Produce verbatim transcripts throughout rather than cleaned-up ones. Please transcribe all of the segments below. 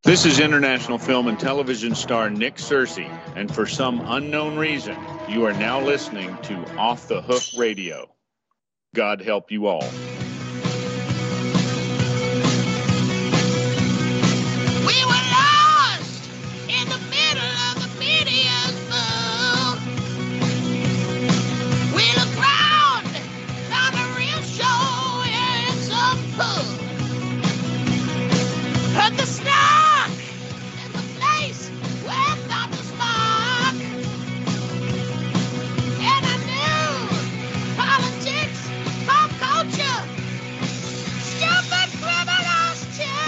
This is international film and television star Nick Searcy, and for some unknown reason, you are now listening to Off the Hook Radio. God help you all. We were lost in the middle of the media's bowl. We looked round, found a real show in some pub. Heard the snark in the place where thought was spark. And I knew politics, pop culture, stupid criminals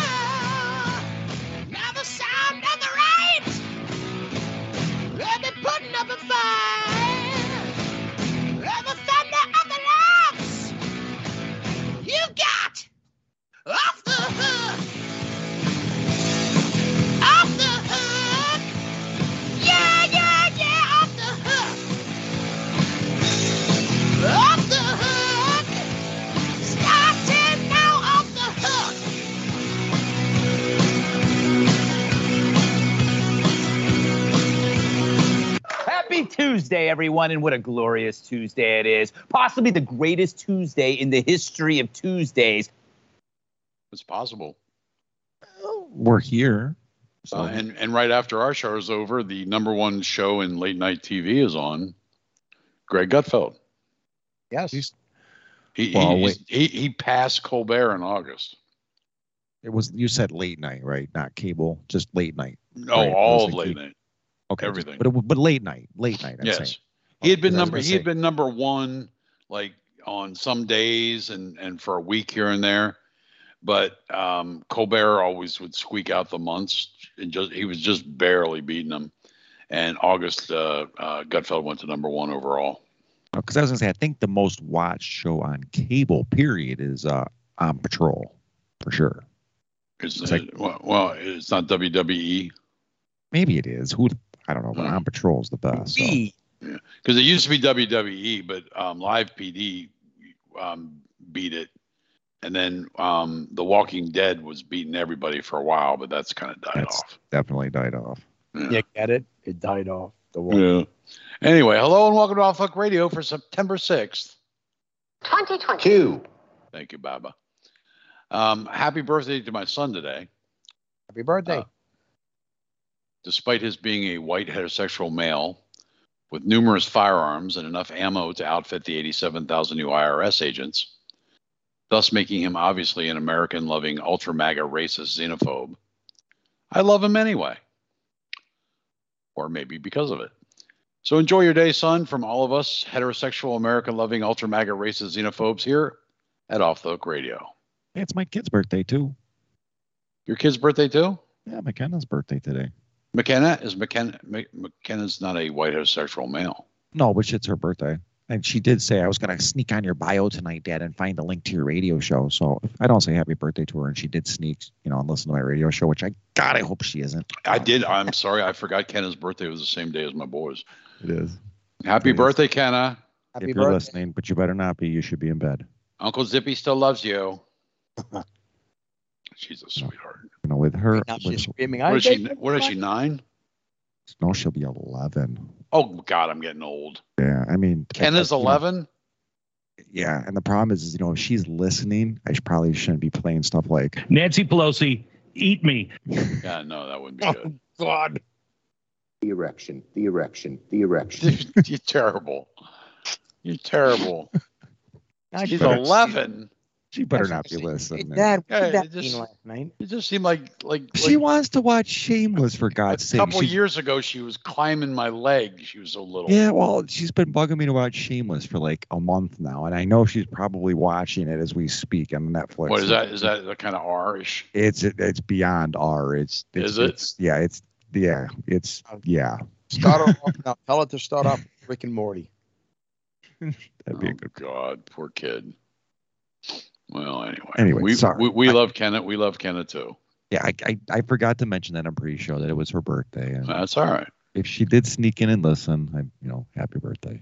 too. Now the sound of the right, let me putting up a fight. And the thunder of the laughs, you got off the hook. Off the hook. Yeah, yeah, yeah, off the hook. Off the hook. Starting now, off the hook. Happy Tuesday, everyone, and what a glorious Tuesday it is. Possibly the greatest Tuesday in the history of Tuesdays. It's possible. We're here. So. Uh, and, and right after our show is over, the number one show in late night T V is on. Greg Gutfeld. Yes. He's- He, Well, he, wait. he he passed Colbert in August. It was, you said late night, right? Not cable, just late night. No, Right, all those of are late key- night. Okay, everything. Just, but it, but late night, late night. I'm Yes, saying. he had been Oh, 'cause I was number gonna he had say- been number one like on some days and and for a week here and there, but um, Colbert always would squeak out the months and just he was just barely beating them. And August, uh, uh, Gutfeld went to number one overall. Because I was gonna say, I think the most watched show on cable, period, is uh, On Patrol, for sure. It's, It's like- well, well, it's not W W E. Maybe it is. Who I don't know, but Mm. On Patrol is the best. So. B. Because it used to be W W E, but um, Live P D um, beat it, and then um, The Walking Dead was beating everybody for a while, but that's kind of died That's off. definitely died off. You get it? It died off. The wall. Yeah. Anyway, hello and welcome to Off Hook Radio for September sixth. twenty twenty-two. Thank you, Baba. Um, happy birthday to my son today. Happy birthday. Uh, Despite his being a white heterosexual male with numerous firearms and enough ammo to outfit the eighty-seven thousand new I R S agents, thus making him obviously an American-loving, ultra-MAGA racist xenophobe, I love him anyway. Or maybe because of it. So enjoy your day, son, from all of us heterosexual, American-loving, ultra-MAGA racist xenophobes here at Off the Hook Radio. Hey, it's my kid's birthday too. Your kid's birthday too? Yeah, McKenna's birthday today. McKenna is McKenna. McKenna's not a white heterosexual male. No, but it's her birthday. And she did say, I was going to sneak on your bio tonight, Dad, and find the link to your radio show. So I don't say happy birthday to her. And she did sneak, you know, and listen to my radio show, which I, God, I hope she isn't. I did. I'm sorry. I forgot Kenna's birthday was the same day as my boys. It is. Happy It is. birthday, Kenna. Happy If you're birthday. listening, but you better not be. You should be in bed. Uncle Zippy still loves you. She's a sweetheart. You know, with her. Now with- she's screaming. What I is she? beg What is she? your Nine? no, she'll be eleven. Oh God, I'm getting old. Yeah, I mean. Kenna's you know, eleven. Yeah, and the problem is, is, you know, if she's listening, I should, probably shouldn't be playing stuff like. Nancy Pelosi, eat me. Yeah, no, that wouldn't be good. Oh, God. The erection, the erection, the erection. You're terrible. You're terrible. I She's better- eleven. She better That's not what be I'm saying. listening. Hey, Dad, what Yeah, did that it just- mean last night? It just seemed like like, She like wants to watch Shameless, for a God's sake. couple She- years ago she was climbing my leg. She was so little. Yeah, well, she's been bugging me to watch Shameless for like a month now, and I know she's probably watching it as we speak on Netflix. What is that? Is that the kind of R-ish? It's it's beyond R. It's, it's Is it? It's, yeah, it's yeah, it's yeah. Start her off now. Tell her to start off with Rick and Morty. That'd be a Oh, good. God, poor kid. Well, anyway, Anyway, we sorry. we, we I- love Kenneth. We love Kenneth too. Yeah, I, I I forgot to mention that on pre-show that it was her birthday, and That's all right. if she did sneak in and listen, I you know, happy birthday.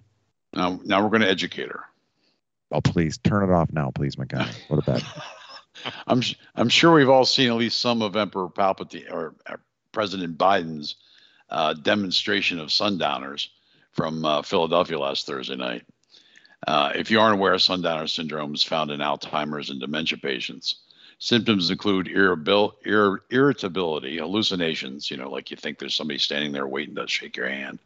Now, now we're going to educate her. Oh, please turn it off now, please, my God. Go to bed. I'm I'm sure we've all seen at least some of Emperor Palpatine or uh, President Biden's uh, demonstration of sundowners from uh, Philadelphia last Thursday night. Uh, if you aren't aware, sundowner syndrome is found in Alzheimer's and dementia patients. Symptoms include irritabil- ir- irritability, hallucinations, you know, like you think there's somebody standing there waiting to shake your hand.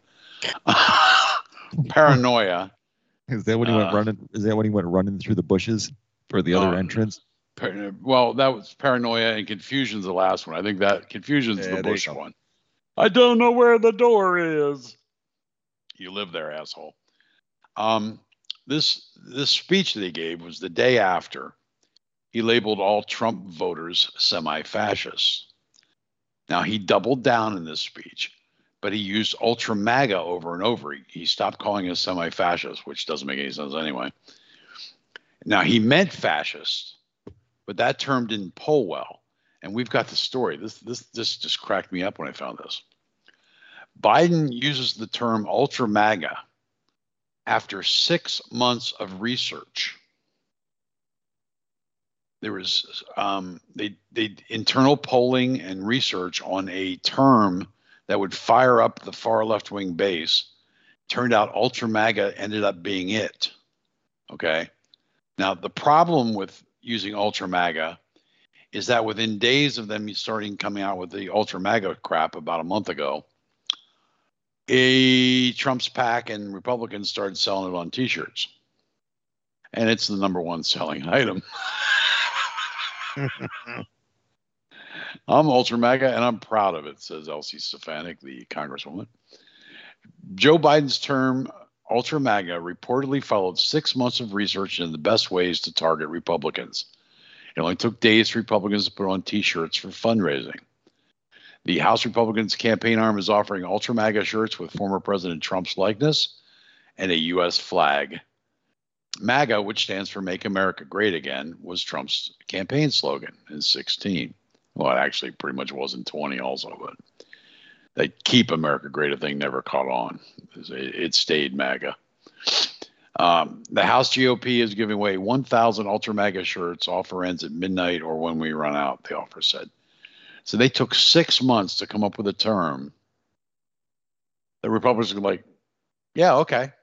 Paranoia. Is that when he went Uh, running? Is that when he went running through the bushes for the other uh, entrance? Par- well, that was paranoia, and confusion's the last one. I think that confusion's Yeah, the there you Bush go. one. I don't know where the door is. You live there, asshole. Um, this this speech that he gave was the day after he labeled all Trump voters semi-fascists. Now, he doubled down in this speech, but he used ultra MAGA over and over. He, he stopped calling us semi-fascists, which doesn't make any sense anyway. Now, he meant fascist, but that term didn't poll well. And we've got the story. This this this just cracked me up when I found this. Biden uses the term ultra MAGA after six months of research. There was um, they they internal polling and research on a term that would fire up the far left wing base. Turned out ultra MAGA ended up being it. Okay. Now the problem with using ultra MAGA is that within days of them starting coming out with the ultra MAGA crap about a month ago, a Trump's PAC and Republicans started selling it on T-shirts, and it's the number one selling item. I'm ultra MAGA and I'm proud of it, says Elsie Stefanik, the congresswoman. Joe Biden's term ultra MAGA reportedly followed six months of research into the best ways to target Republicans. It only took days for Republicans to put on T-shirts for fundraising. The House Republicans campaign arm is offering ultra MAGA shirts with former President Trump's likeness and a U S flag. MAGA, which stands for Make America Great Again, was Trump's campaign slogan in sixteen. Well, it actually pretty much was in twenty also, but that Keep America Great thing never caught on. It, it stayed MAGA. Um, the House G O P is giving away one thousand ultra MAGA shirts. Offer ends at midnight or when we run out, the offer said. So they took six months to come up with a term. The Republicans were like, yeah, okay.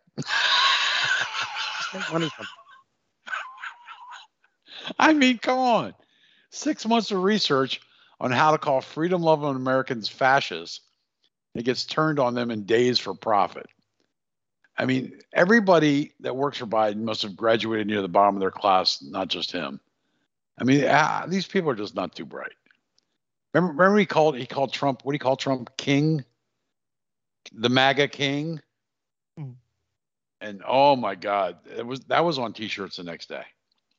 I mean, come on. Six months of research on how to call freedom-loving Americans fascists. It gets turned on them in days for profit. I mean, everybody that works for Biden must have graduated near the bottom of their class, not just him. I mean, ah, these people are just not too bright. Remember, remember he called he called Trump, what do you call Trump? King? The MAGA king? Mm. And oh my God, it was that was on T-shirts the next day.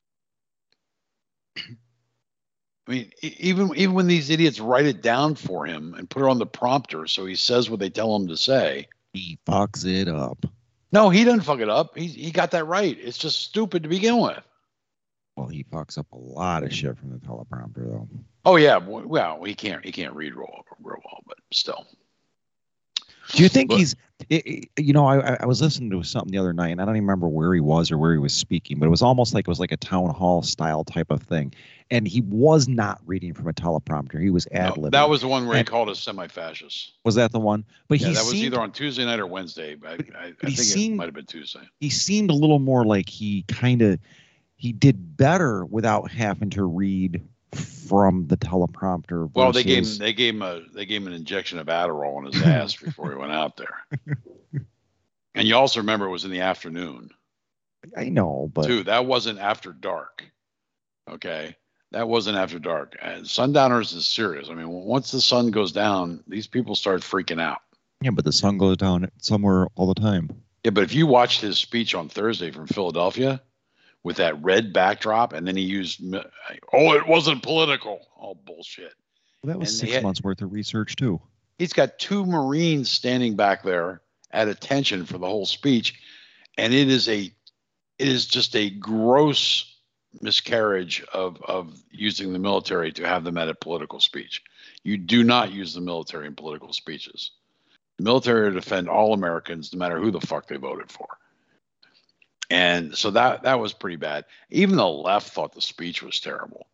I mean, even even when these idiots write it down for him and put it on the prompter so he says what they tell him to say, he fucks it up. No, he doesn't fuck it up. He he got that right. It's just stupid to begin with. Well, he fucks up a lot of shit from the teleprompter, though. Oh yeah, well he can't he can't read real, real well, but still. Do you think but, he's? It, it, you know, I I was listening to something the other night, and I don't even remember where he was or where he was speaking, but it was almost like it was like a town hall style type of thing, and he was not reading from a teleprompter. He was ad libbing. No, that was the one where and, he called us semi-fascists. Was that the one? But yeah, he that seemed, was either on Tuesday night or Wednesday. I, but, I, but I he think seemed, it might have been Tuesday. He seemed a little more like he kind of he did better without having to read from the teleprompter. Versus... Well, they gave him, they gave him a they gave him an injection of Adderall in his ass before he went out there. And you also remember it was in the afternoon. I know, but too. That wasn't after dark. Okay, that wasn't after dark. And sundowners is serious. I mean, once the sun goes down, these people start freaking out. Yeah, but the sun goes down somewhere all the time. Yeah, but if you watched his speech on Thursday from Philadelphia with that red backdrop, and then he used, oh, it wasn't political. Oh, bullshit. Well, that was and six had, months worth of research, too. He's got two Marines standing back there at attention for the whole speech. And it is a, it is just a gross miscarriage of, of using the military to have them at a political speech. You do not use the military in political speeches. The military to defend all Americans, no matter who the fuck they voted for. And so that that was pretty bad. Even the left thought the speech was terrible.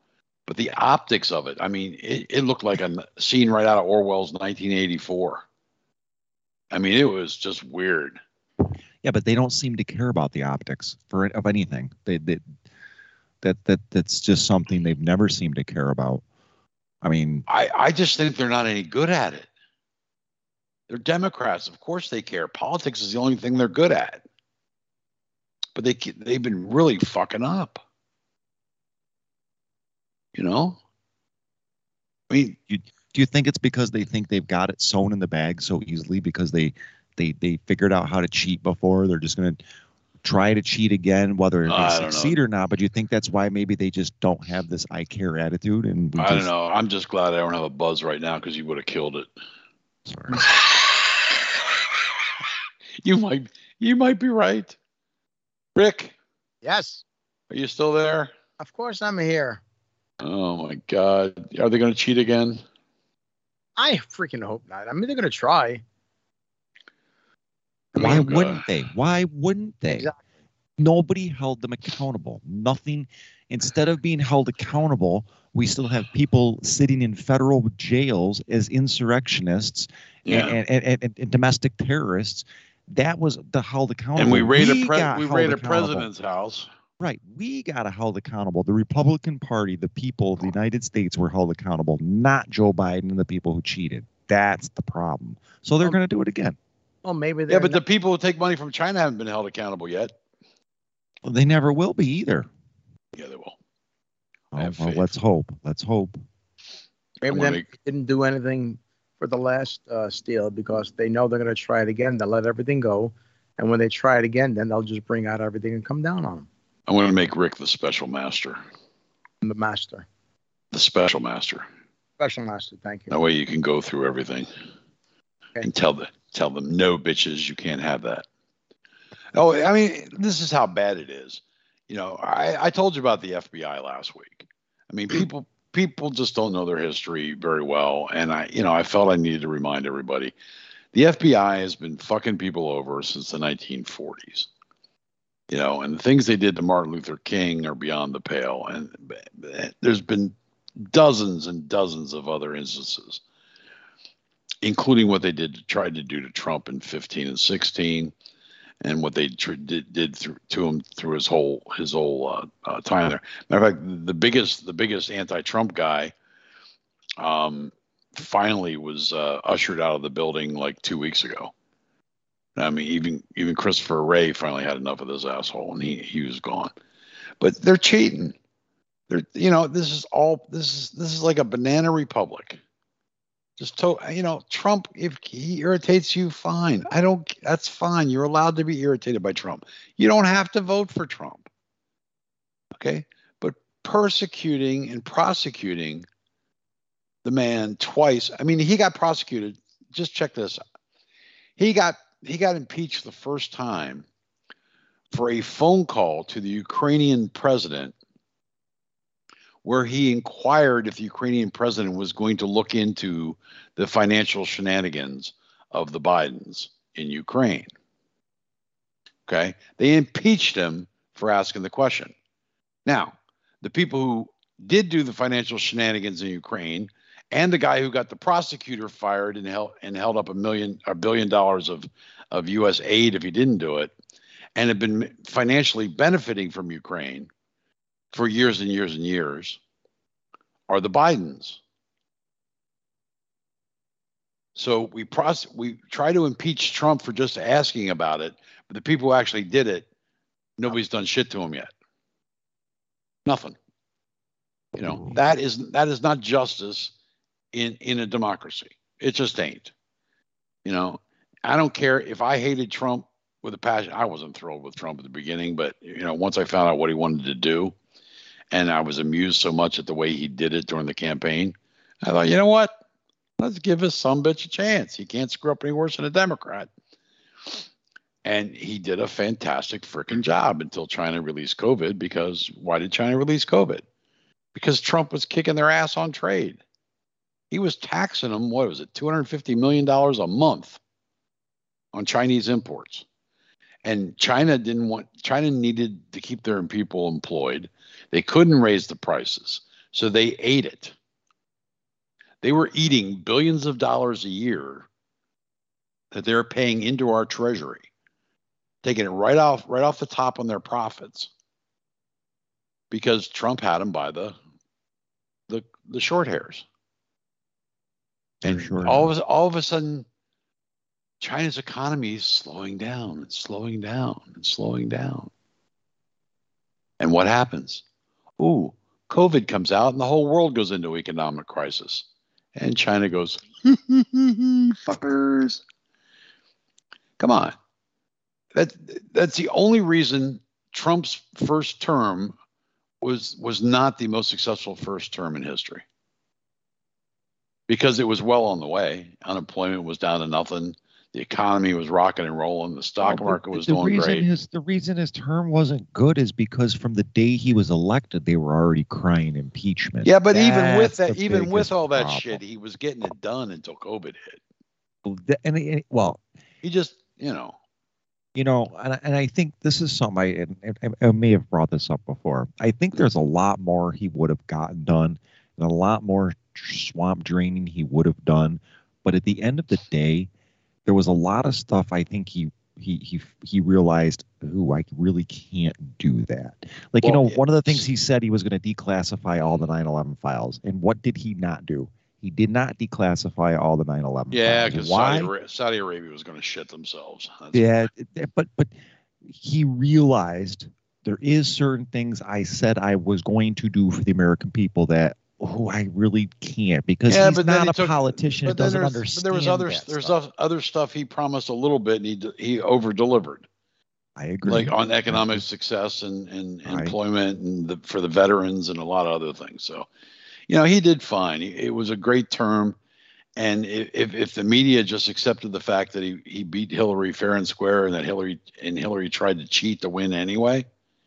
But the optics of it, I mean, it, it looked like a scene right out of Orwell's nineteen eighty-four. I mean, it was just weird. Yeah, but they don't seem to care about the optics for it, of anything. They, they that that that's just something they've never seemed to care about. I mean, I, I just think they're not any good at it. They're Democrats. Of course they care. Politics is the only thing they're good at. But they they've been really fucking up. You know? I mean, you, do you think it's because they think they've got it sewn in the bag so easily because they they they figured out how to cheat before? They're just going to try to cheat again, whether they I don't succeed know. or not. But you think that's why maybe they just don't have this I care attitude? And we I just, don't know. I'm just glad I don't have a buzz right now because you would have killed it. Sorry. you might you might be right. Rick, Yes, are you still there? of course I'm here. Oh my God. Are they going to cheat again? I freaking hope not. I mean, they're going to try. Why Oh, God. wouldn't they? Why wouldn't they? Exactly. Nobody held them accountable. Nothing. Instead of being held accountable, we still have people sitting in federal jails as insurrectionists Yeah. and, and, and, and, and domestic terrorists. That was the held accountable. And we raid a We pre- got we held raid a accountable. president's house. Right. We got held accountable. The Republican Party, the people of the United States were held accountable, not Joe Biden and the people who cheated. That's the problem. So they're Um, going to do it again. Well, maybe they're Yeah, but the not- people who take money from China haven't been held accountable yet. Well, they never will be either. Yeah, they will. Oh, I have well, faith. let's hope. Let's hope. maybe I'm they gonna make- didn't do anything for the last uh, steal because they know they're going to try it again. They'll let everything go. And when they try it again, then they'll just bring out everything and come down on them. I'm going to make Rick the special master. I'm the master. The special master. Special master, thank you. That way you can go through everything Okay. and tell the tell them, no, bitches, you can't have that. Oh, I mean, this is how bad it is. You know, I, I told you about the F B I last week. I mean, people people just don't know their history very well, and I, you know, I felt I needed to remind everybody. The F B I has been fucking people over since the nineteen forties. You know, and the things they did to Martin Luther King are beyond the pale. And there's been dozens and dozens of other instances, including what they did tried to do to Trump in fifteen and sixteen, and what they tr- did, did through, to him through his whole his whole uh, uh, time there. Matter of fact, the biggest the biggest anti-Trump guy um, finally was uh, ushered out of the building like two weeks ago. I mean, even even Christopher Wray finally had enough of this asshole, and he he was gone. But they're cheating. They're you know this is all this is this is like a banana republic. Just to you know Trump, if he irritates you, fine. I don't. That's fine. You're allowed to be irritated by Trump. You don't have to vote for Trump. Okay, but persecuting and prosecuting the man twice. I mean, he got prosecuted. Just check this out. He got he got impeached the first time for a phone call to the Ukrainian president where he inquired if the Ukrainian president was going to look into the financial shenanigans of the Bidens in Ukraine. Okay? They impeached him for asking the question. Now, the people who did do the financial shenanigans in Ukraine and the guy who got the prosecutor fired and held and held up a million a billion dollars of, of U S aid if he didn't do it, and have been financially benefiting from Ukraine for years and years and years, are the Bidens. So we process, we try to impeach Trump for just asking about it, but the people who actually did it, nobody's done shit to him yet. Nothing. You know, that is that is not justice in in a democracy. It just ain't. You know, I don't care if I hated Trump with a passion. I wasn't thrilled with Trump at the beginning, but you know, once I found out what he wanted to do, and I was amused so much at the way he did it during the campaign, I thought, you know what? Let's give this sumbitch a chance. He can't screw up any worse than a Democrat. And he did a fantastic freaking job until China released COVID. Because why did China release COVID? Because Trump was kicking their ass on trade. He was taxing them, what was it, two hundred fifty million dollars a month on Chinese imports. And China didn't want, China needed to keep their people employed. They couldn't raise the prices. So they ate it. They were eating billions of dollars a year that they're paying into our treasury, taking it right off, right off the top on their profits, because Trump had them by the the the short hairs. And Sure. all of a, all of a sudden, China's economy is slowing down and slowing down and slowing down. And what happens? Ooh, COVID comes out and the whole world goes into economic crisis. And China goes, fuckers. Come on. That, that's the only reason Trump's first term was was not the most successful first term in history. Because it was well on the way. Unemployment was down to nothing. The economy was rocking and rolling. The stock Oh, market was the doing reason great. His, the reason his term wasn't good is because from the day he was elected, they were already crying impeachment. Yeah, but even with That's that, the even with biggest all that problem. shit, he was getting it done until COVID hit. The- And, and well, He just, you know, you know, and, and I think this is something I, and, and I may have brought this up before. I think there's a lot more he would have gotten done, and a lot more swamp draining he would have done. But at the end of the day, there was a lot of stuff I think he he he he realized, ooh, I really can't do that. Like, you Well, know, yeah. one of the things he said, he was going to declassify all the nine eleven files. And what did he not do? He did not declassify all the nine eleven yeah, files. because Why? Saudi, Ara- Saudi Arabia was going to shit themselves. That's Yeah, it- but but he realized there is certain things I said I was going to do for the American people that, oh, I really can't, because Yeah, he's but then not he a took- politician But that then doesn't there's, but understand there was other that there's stuff. oth- other stuff he promised a little bit, and he d- he over delivered, I agree. like on economic success and, and I- employment and the, for the veterans and a lot of other things. So, you know, he did fine. He, it was a great term. And if, if if the media just accepted the fact that he, he beat Hillary fair and square, and that Hillary and Hillary tried to cheat to win anyway,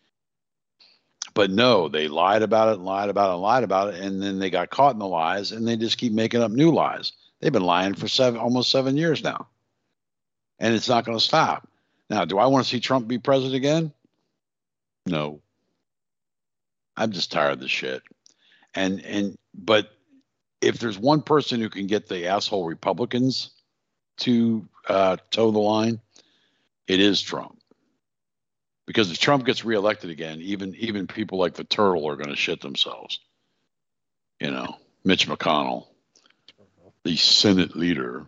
but no, they lied about it and lied about it and lied about it, and then they got caught in the lies, and they just keep making up new lies. They've been lying for seven, almost seven years now, and it's not going to stop. Now, do I want to see Trump be president again? No. I'm just tired of this shit. And and but if there's one person who can get the asshole Republicans to uh, toe the line, it is Trump. Because if Trump gets reelected again, even even people like the turtle are going to shit themselves. You know, Mitch McConnell, the Senate leader,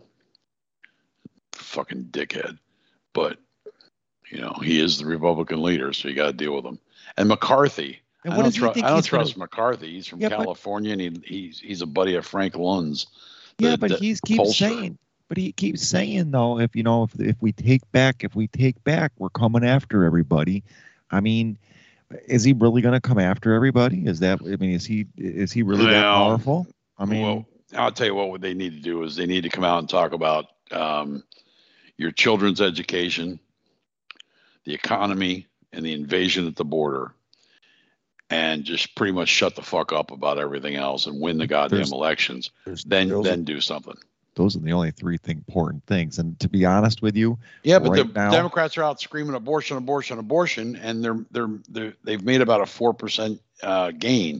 fucking dickhead. But, you know, he is the Republican leader, so you got to deal with him. And McCarthy. And I what don't, does he tru- think I don't he's gonna- trust McCarthy. He's from Yeah, but- California, and he, he's he's a buddy of Frank Lund's. Yeah, the- but the he's keeps pollster. saying, but he keeps saying though, if you know, if if we take back, if we take back, we're coming after everybody. I mean, is he really going to come after everybody? Is that? I mean, is he is he really that Well, powerful? I mean, well, I'll tell you what, what they need to do is they need to come out and talk about um, your children's education, the economy, and the invasion at the border, and just pretty much shut the fuck up about everything else and win the goddamn There's- elections. there's- Then those then are- do something. those are the only three thing, important things. And to be honest with you, Yeah, but right the now- Democrats are out screaming abortion, abortion, abortion, and they're they're they're they've made about a four percent uh, gain.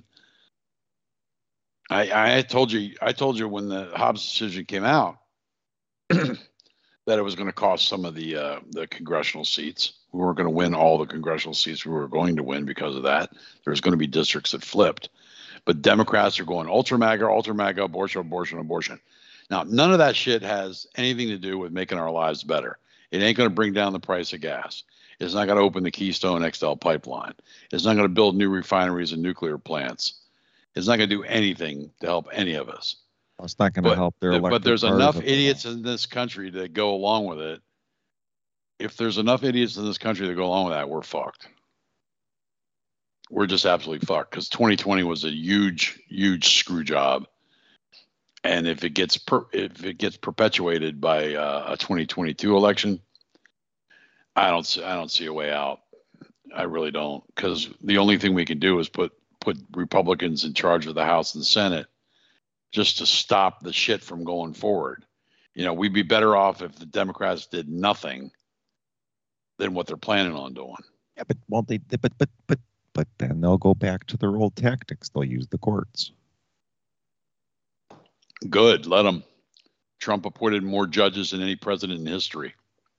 I I told you I told you when the Hobbs decision came out that it was going to cost some of the uh, the congressional seats. We weren't going to win all the congressional seats we were going to win because of that. There's going to be districts that flipped, but Democrats are going ultra MAGA, ultra MAGA, abortion, abortion, abortion. Now, none of that shit has anything to do with making our lives better. It ain't going to bring down the price of gas. It's not going to open the Keystone X L pipeline. It's not going to build new refineries and nuclear plants. It's not going to do anything to help any of us. it's not going to But, help their but electric there's cars enough if they idiots don't. in this country that go along with it. If there's enough idiots in this country that go along with that, we're fucked. We're just absolutely fucked, because twenty twenty was a huge, huge screw job. And if it gets per, if it gets perpetuated by uh, a twenty twenty-two election, I don't see, I don't see a way out. I really don't, because the only thing we can do is put put Republicans in charge of the House and the Senate, just to stop the shit from going forward. You know, we'd be better off if the Democrats did nothing than what they're planning on doing. Yeah, but won't they? But but but But then they'll go back to their old tactics. They'll use the courts. Good. Let them. Trump appointed more judges than any president in history.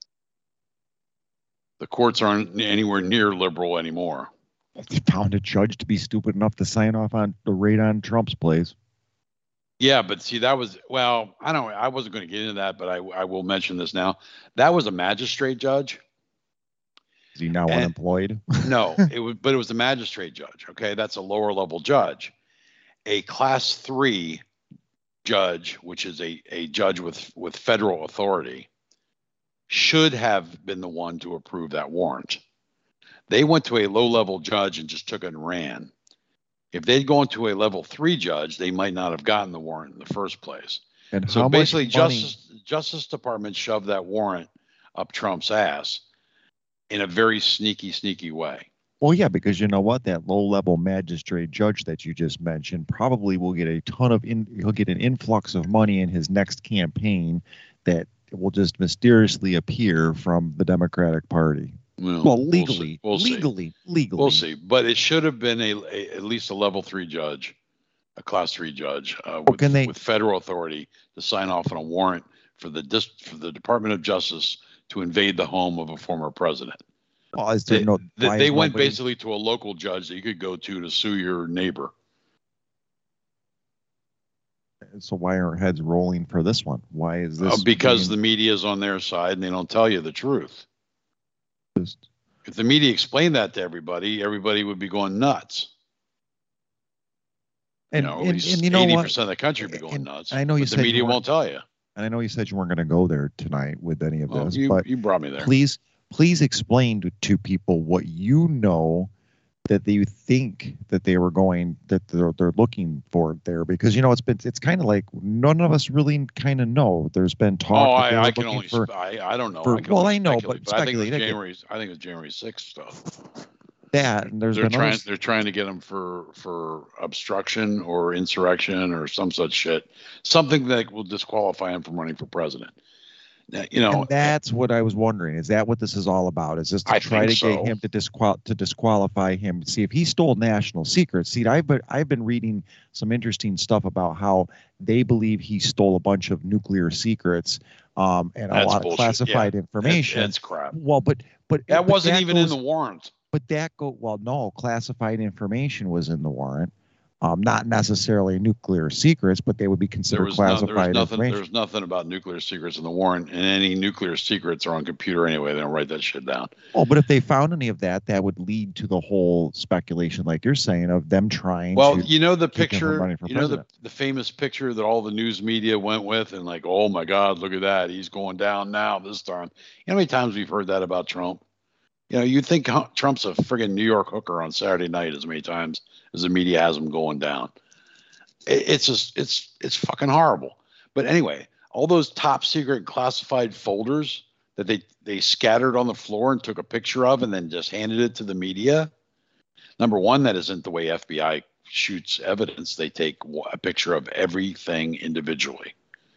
The courts aren't anywhere near liberal anymore. They found a judge to be stupid enough to sign off on the raid on Trump's place. Yeah, but see, that was, well, I don't, I wasn't going to get into that, but I, I will mention this now. That was a magistrate judge. Is he now And- unemployed? No, it was, but it was a magistrate judge. Okay, that's a lower level judge. A class three judge, which is a, a judge with, with federal authority, should have been the one to approve that warrant. They went to a low level judge and just took it and ran. If they'd gone to a level three judge, they might not have gotten the warrant in the first place. And So how much basically, money- Justice Justice Department shoved that warrant up Trump's ass in a very sneaky, sneaky way. Well, yeah, because you know what? That low-level magistrate judge that you just mentioned probably will get a ton of in. He'll get an influx of money in his next campaign that will just mysteriously appear from the Democratic Party. Well, Well, we'll legally, see. We'll see. legally, legally. We'll see. But it should have been a, a at least a level three judge, a class three judge uh, with, can they- with federal authority to sign off on a warrant for the dis, for the Department of Justice to invade the home of a former president. Well, is there They, no, they, why they is went nobody- basically to a local judge that you could go to to sue your neighbor. So why aren't heads rolling for this one? Why is this? Uh, because the being media is on their side and they don't tell you the truth. just- If the media explained that to everybody, everybody would be going nuts. and, you know, and, at least and you know eighty what? percent of the country would be going And nuts. I know you but said the you media weren't- won't tell you. And I know you said you weren't going to go there tonight with any of Well, this, you, but you brought me there. please, please explain to, to people what you know that you think that they were going that they're, they're looking for there, because you know it's been it's kind of like none of us really kind of know. There's been talk. Oh, that they I, were I can looking only. for, sp- I, I don't know. for- I can well, only I know, speculate, but I think it was speculate, I get- January. I think it was January sixth stuff. that, and there's They're been trying. others- They're trying to get him for for obstruction or insurrection or some such shit. Something that will disqualify him from running for president. Now, you know, and that's what I was wondering. Is that what this is all about? Is this to I try to think get so. him to disqual to disqualify him? See if he stole national secrets. See, I've been I've been reading some interesting stuff about how they believe he stole a bunch of nuclear secrets, um, and a That's lot bullshit. of classified Yeah. information. That's crap. Well, but but That but wasn't even goes, in the warrant. But that go well. No, classified information was in the warrant. Um, not necessarily nuclear secrets, but they would be There considered was, no, there was classified nothing. information. There's nothing about nuclear secrets in the warrant, and any nuclear secrets are on computer anyway. They don't write that shit down. Oh, but if they found any of that, that would lead to the whole speculation, like you're saying, of them trying Well, to. you know the keep him from picture. running for You know the president. the famous picture that all the news media went with, and like, oh my God, look at that, he's going down now this time. You know how many times we've heard that about Trump? You know, you think huh, Trump's a friggin' New York hooker on Saturday night as many times as the media has him going down. It, it's just, it's, it's fucking horrible. But anyway, all those top secret classified folders that they, they scattered on the floor and took a picture of and then just handed it to the media. Number one, that isn't the way F B I shoots evidence. They take a picture of everything individually,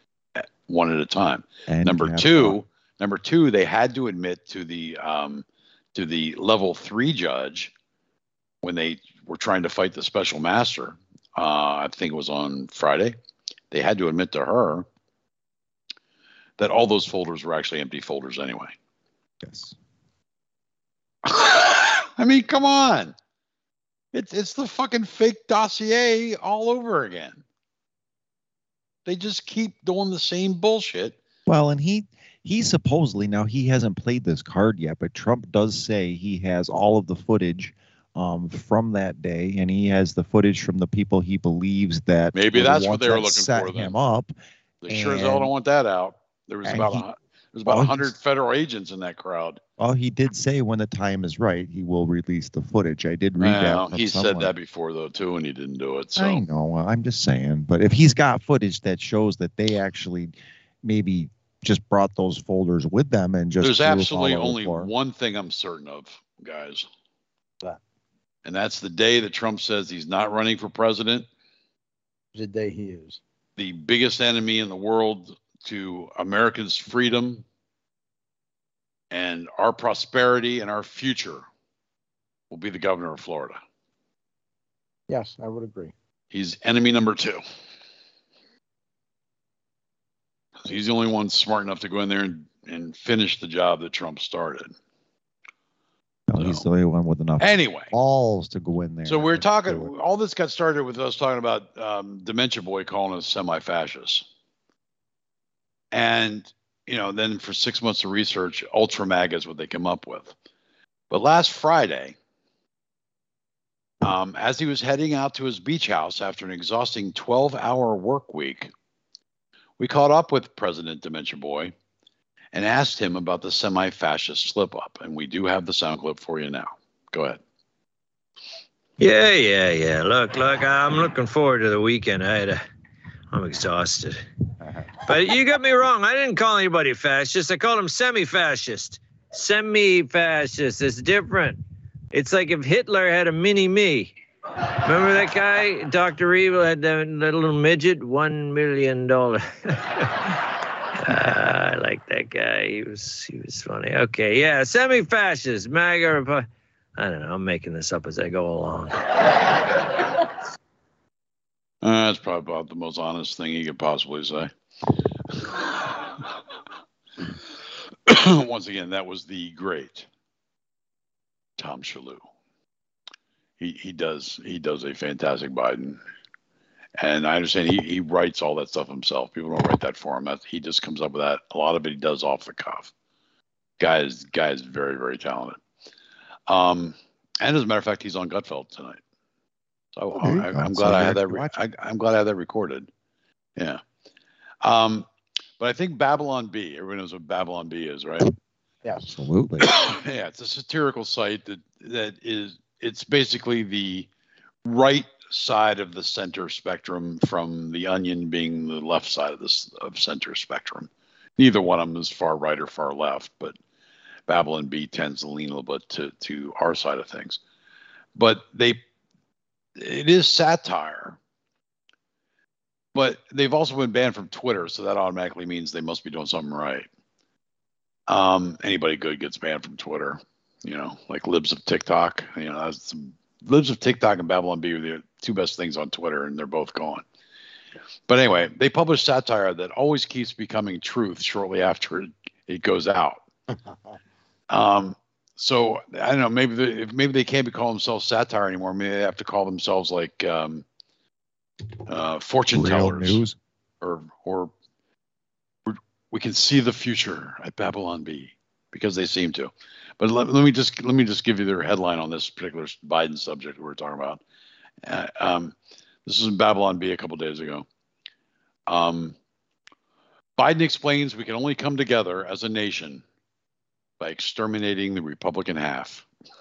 one at a time. And Number have two, fun. number two, they had to admit to the um, to the level three judge when they were trying to fight the special master. Uh, I think it was on Friday. They had to admit to her that all those folders were actually empty folders anyway. Yes. I mean, come on. It's it's the fucking fake dossier all over again. They just keep doing the same bullshit. Well, and he he supposedly, now he hasn't played this card yet, but Trump does say he has all of the footage um, from that day, and he has the footage from the people he believes that Maybe were the that's what ones they were that looking set for then. him up. They sure as hell And- don't want that out. There was and about he- a, hu- there was about well, a he's- hundred federal agents in that crowd. Well, he did say when the time is right, he will release the footage. I did read Well, that. From he someone. said that before though too, and he didn't do it. So I know. I'm just saying. But if he's got footage that shows that they actually maybe just brought those folders with them and just there's threw them absolutely all over the only floor. one thing I'm certain of, guys. What? And that's the day that Trump says he's not running for president. The day he is. The biggest enemy in the world to Americans' freedom and our prosperity and our future will be the governor of Florida. Yes, I would agree. He's enemy number two. He's the only one smart enough to go in there and, and finish the job that Trump started. No, he's the only one with enough Anyway, balls to go in there. So we're and talking, do it. all this got started with us talking about um, Dementia Boy calling us semi-fascists. And, you know, then for six months of research, Ultra MAGA is what they come up with. But last Friday, um, as he was heading out to his beach house after an exhausting twelve-hour work week, we caught up with President Dementia Boy and asked him about the semi-fascist slip-up. And we do have the sound clip for you now. Go ahead. Yeah, yeah, yeah. Look, look, I'm looking forward to the weekend. I had a, I'm exhausted. But you got me wrong. I didn't call anybody fascist. I called him semi-fascist. Semi-fascist. It's different. It's like if Hitler had a mini-me. Remember that guy, Doctor Evil, had that little midget, one million dollars. uh, I like that guy. He was he was funny. Okay, yeah, semi-fascist, MAGA. Repu- I don't know. I'm making this up as I go along. Uh, that's probably about the most honest thing you could possibly say. Once again, that was the great Tom Shalhoub. He he does he does a fantastic Biden, and I understand he, he writes all that stuff himself. People don't write that for him. That he just comes up with that. A lot of it he does off the cuff. Guy is guy is very very talented. Um, and as a matter of fact, he's on Gutfeld tonight. So Oh, there you I, go. I'm So glad I there had that. to Re- watch I, I'm glad I had that recorded. Yeah. Um, but I think Babylon B. Everyone knows what Babylon B is, right? Yes. Absolutely. Yeah, it's a satirical site that that is. It's basically the right side of the center spectrum from the Onion being the left side of this of center spectrum. Neither one of them is far right or far left, but Babylon B tends to lean a little bit to to our side of things. But they, it is satire. But they've also been banned from Twitter, so that automatically means they must be doing something right. Um, anybody good gets banned from Twitter. You know, like Libs of TikTok. You know, that's some, Libs of TikTok and Babylon B are the two best things on Twitter, and they're both gone. But anyway, they publish satire that always keeps becoming truth shortly after it, it goes out. um, so I don't know. Maybe they, if maybe they can't be calling themselves satire anymore. Maybe they have to call themselves like um, uh, fortune Real tellers, news. or or we can see the future at Babylon B, because they seem to. But let, let me just let me just give you their headline on this particular Biden subject we're talking about. Uh, um, this is in Babylon B a couple days ago. Um, Biden explains we can only come together as a nation by exterminating the Republican half.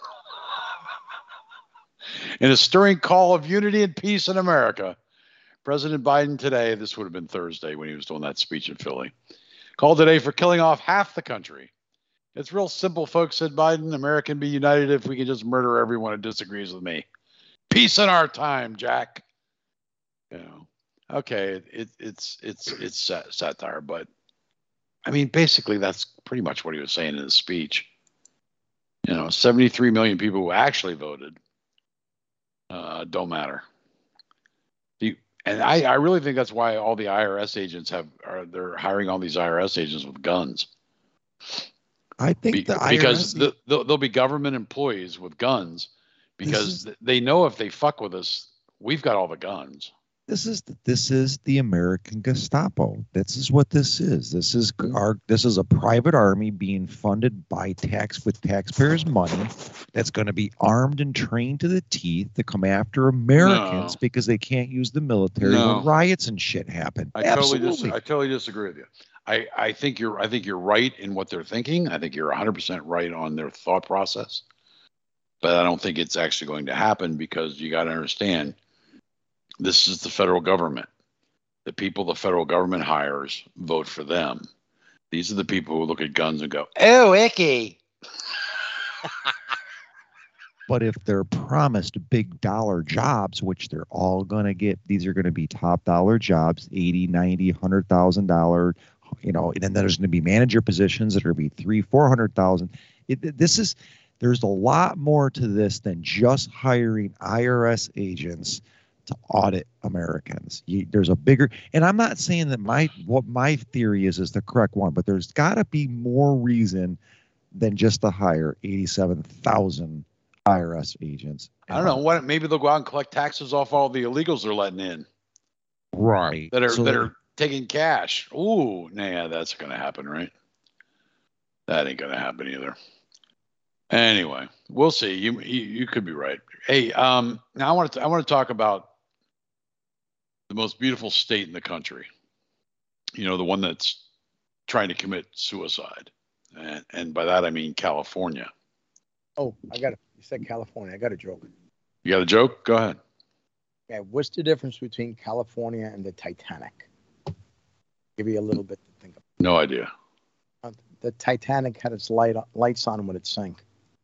In a stirring call of unity and peace in America, President Biden today, this would have been Thursday when he was doing that speech in Philly, called today for killing off half the country. It's real simple, folks, said Biden. America can be united if we can just murder everyone who disagrees with me. Peace in our time, Jack. You know, okay, it, it's it's it's sat- satire, but I mean, basically, that's pretty much what he was saying in his speech. You know, seventy-three million people who actually voted uh, don't matter. The, and I, I really think that's why all the I R S agents have are they're hiring all these I R S agents with guns. I think Be, the because I R S the, the, there'll be government employees with guns because is, they know if they fuck with us, we've got all the guns. This is this is the American Gestapo. This is what this is. This is our this is a private army being funded by tax with taxpayers' money that's going to be armed and trained to the teeth to come after Americans No. because they can't use the military No. when riots and shit happen. I Absolutely. totally dis- I totally disagree with you. I, I think you're I think you're right in what they're thinking. I think you're one hundred percent right on their thought process. But I don't think it's actually going to happen because you got to understand, this is the federal government. The people the federal government hires vote for them. These are the people who look at guns and go, "Oh, icky." But if they're promised big dollar jobs, which they're all going to get, these are going to be top dollar jobs, eighty, ninety, one hundred thousand dollars, you know, and then there's going to be manager positions that are going to be three, four hundred thousand. It, this is There's a lot more to this than just hiring I R S agents to audit Americans. You, there's a bigger, and I'm not saying that my what my theory is is the correct one, but there's got to be more reason than just to hire eighty-seven thousand I R S agents. I don't know what. Maybe they'll go out and collect taxes off all the illegals they're letting in. Right. That are So- that are taking cash. Ooh, nah, that's going to happen, right? That ain't going to happen either. Anyway, we'll see. You, you you could be right. Hey, um, now I want to I want to talk about the most beautiful state in the country. You know, the one that's trying to commit suicide, and and by that I mean California. Oh, I got it. You said California. I got a joke. You got a joke? Go ahead. Yeah, what's the difference between California and the Titanic? Give you a little bit to think about. No idea. Uh, the Titanic had its light lights on when it sank.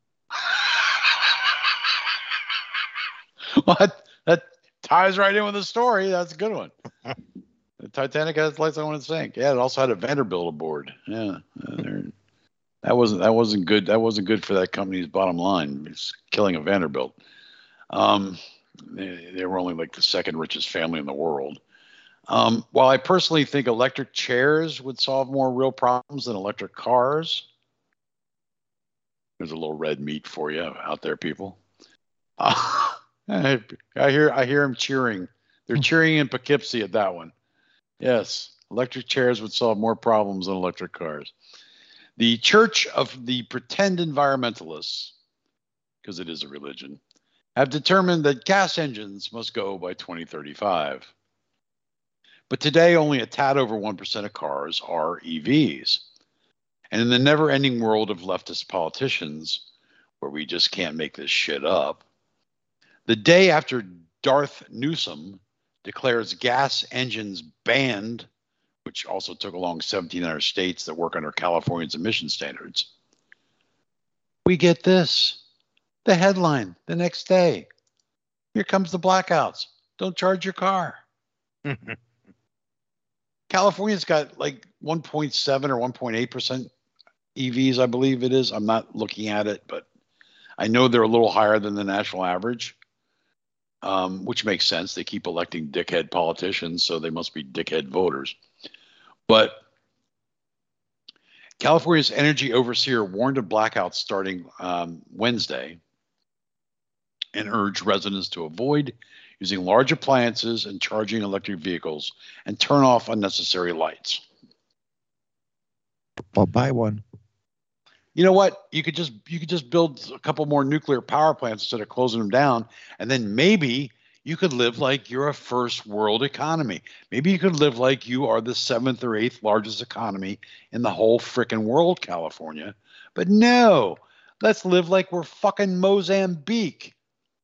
What? That ties right in with the story. That's a good one. The Titanic has lights on when it sank. Yeah, it also had a Vanderbilt aboard. Yeah, uh, they're- that wasn't that wasn't good. That wasn't good for that company's bottom line. It's killing a Vanderbilt. Um, they, they were only like the second richest family in the world. Um, while I personally think electric chairs would solve more real problems than electric cars, there's a little red meat for you out there, people. Uh, I, I hear I hear them cheering. They're cheering in Poughkeepsie at that one. Yes, electric chairs would solve more problems than electric cars. The Church of the Pretend Environmentalists, because it is a religion, have determined that gas engines must go by twenty thirty-five. But today, only a tad over one percent of cars are E Vs. And in the never-ending world of leftist politicians, where we just can't make this shit up, the day after Darth Newsom declares gas engines banned, which also took along seventeen other states that work under California's emission standards, we get this. The headline the next day. Here comes the blackouts. Don't charge your car. California's got like one point seven or one point eight percent E Vs, I believe it is. I'm not looking at it, but I know they're a little higher than the national average, um, which makes sense. They keep electing dickhead politicians, so they must be dickhead voters. But California's energy overseer warned of blackouts starting um, Wednesday and urged residents to avoid using large appliances and charging electric vehicles and turn off unnecessary lights. I'll buy one. You know what? You could just you could just build a couple more nuclear power plants instead of closing them down, and then maybe you could live like you're a first world economy. Maybe you could live like you are the seventh or eighth largest economy in the whole frickin' world, California. But no, let's live like we're fucking Mozambique.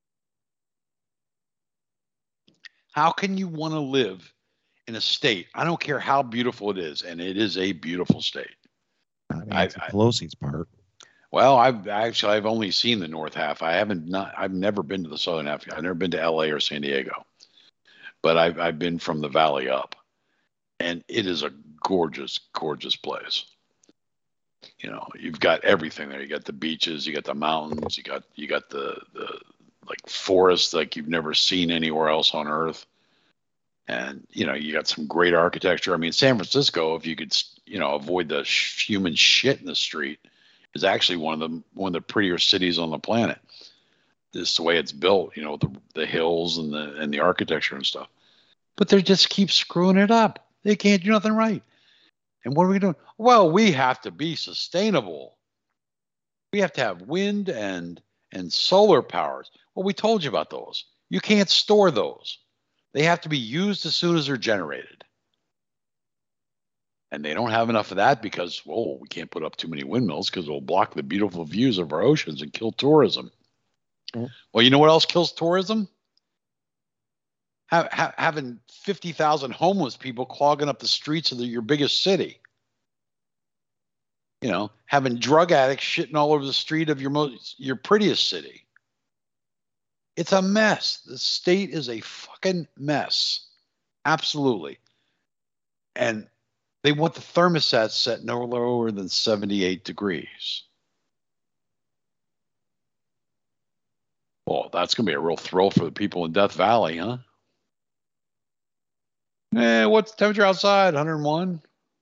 How can you want to live in a state? I don't care how beautiful it is, and it is a beautiful state. I mean, I- it's Pelosi's part. Well, I've actually I've only seen the north half. I haven't not I've never been to the southern half. I've never been to L A or San Diego, but I've I've been from the valley up, and it is a gorgeous, gorgeous place. You know, you've got everything there. You got the beaches, you got the mountains, you got you got the the like forests like you've never seen anywhere else on earth, and you know you got some great architecture. I mean, San Francisco, if you could you know avoid the sh- human shit in the street, is actually one of the one of the prettier cities on the planet. This the way it's built, you know, the the hills and the and the architecture and stuff. But they just keep screwing it up. They can't do nothing right. And what are we doing? Well, we have to be sustainable. We have to have wind and and solar powers. Well, we told you about those. You can't store those. They have to be used as soon as they're generated. And they don't have enough of that because, well, we can't put up too many windmills because it'll block the beautiful views of our oceans and kill tourism. Mm-hmm. Well, you know what else kills tourism? Ha- ha- having fifty thousand homeless people clogging up the streets of the, your biggest city. You know, having drug addicts shitting all over the street of your most, your prettiest city. It's a mess. The state is a fucking mess. Absolutely. And they want the thermostat set no lower than seventy-eight degrees. Well, that's going to be a real thrill for the people in Death Valley, huh? Eh, what's the temperature outside? one hundred one.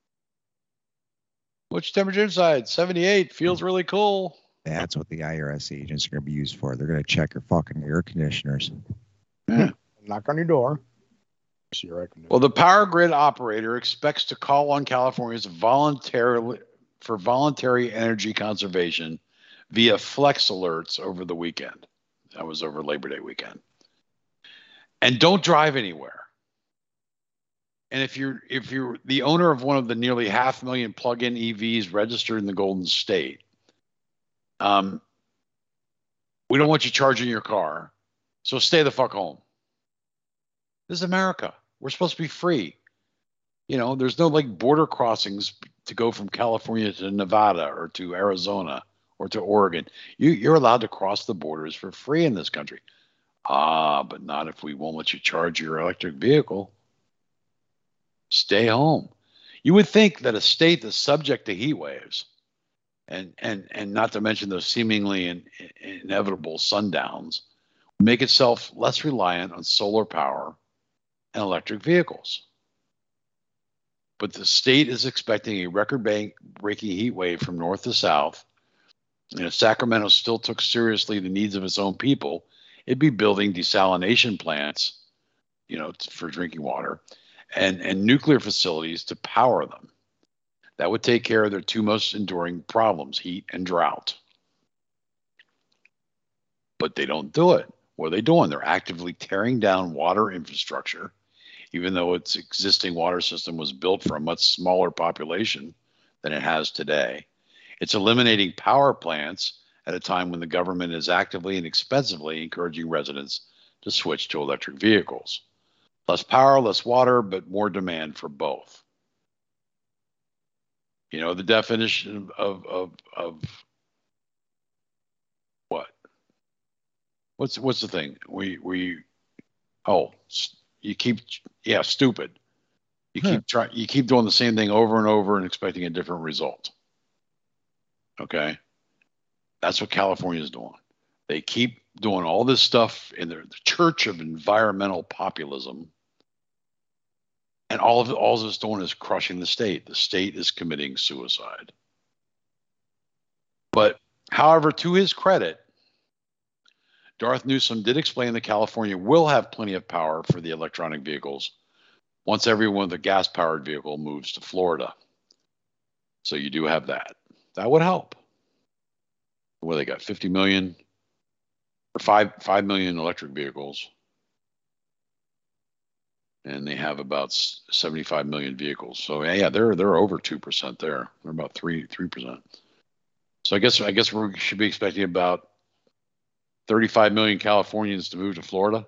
What's your temperature inside? seventy-eight. Feels really cool. That's what the I R S agents are going to be used for. They're going to check your fucking air conditioners. Yeah. Knock on your door. See your air conditioner. Well, the power grid operator expects to call on Californians voluntarily for voluntary energy conservation via flex alerts over the weekend. That was over Labor Day weekend. And don't drive anywhere. And if you're if you're the owner of one of the nearly half million plug-in E Vs registered in the Golden State, um, we don't want you charging your car, so stay the fuck home. This is America. We're supposed to be free. You know, there's no like border crossings to go from California to Nevada or to Arizona or to Oregon. You, you're allowed to cross the borders for free in this country. Ah, but not if we won't let you charge your electric vehicle. Stay home. You would think that a state that's subject to heat waves, and and and not to mention those seemingly in, in, inevitable sundowns, would make itself less reliant on solar power and electric vehicles. But the state is expecting a record-breaking heat wave from north to south. And if Sacramento still took seriously the needs of its own people, it'd be building desalination plants, you know, for drinking water, and, and nuclear facilities to power them. That would take care of their two most enduring problems, heat and drought. But they don't do it. What are they doing? They're actively tearing down water infrastructure, even though its existing water system was built for a much smaller population than it has today. It's eliminating power plants at a time when the government is actively and expensively encouraging residents to switch to electric vehicles. Less power, less water, but more demand for both. You know, the definition of, of, of what? What's, what's the thing? We, we, oh, you keep, yeah, stupid. You Huh. keep trying, you keep doing the same thing over and over and expecting a different result. Okay. That's what California is doing. They keep doing all this stuff in their the church of environmental populism. And all of it, all it's doing is crushing the state. The state is committing suicide. But, however, to his credit, Darth Newsom did explain that California will have plenty of power for the electronic vehicles once everyone with a gas-powered vehicle moves to Florida. So you do have that. That would help. Well, they got fifty million or five five million electric vehicles, and they have about seventy-five million vehicles. So yeah, they're they're over two percent there. They're about three three percent. So I guess I guess we should be expecting about thirty-five million Californians to move to Florida.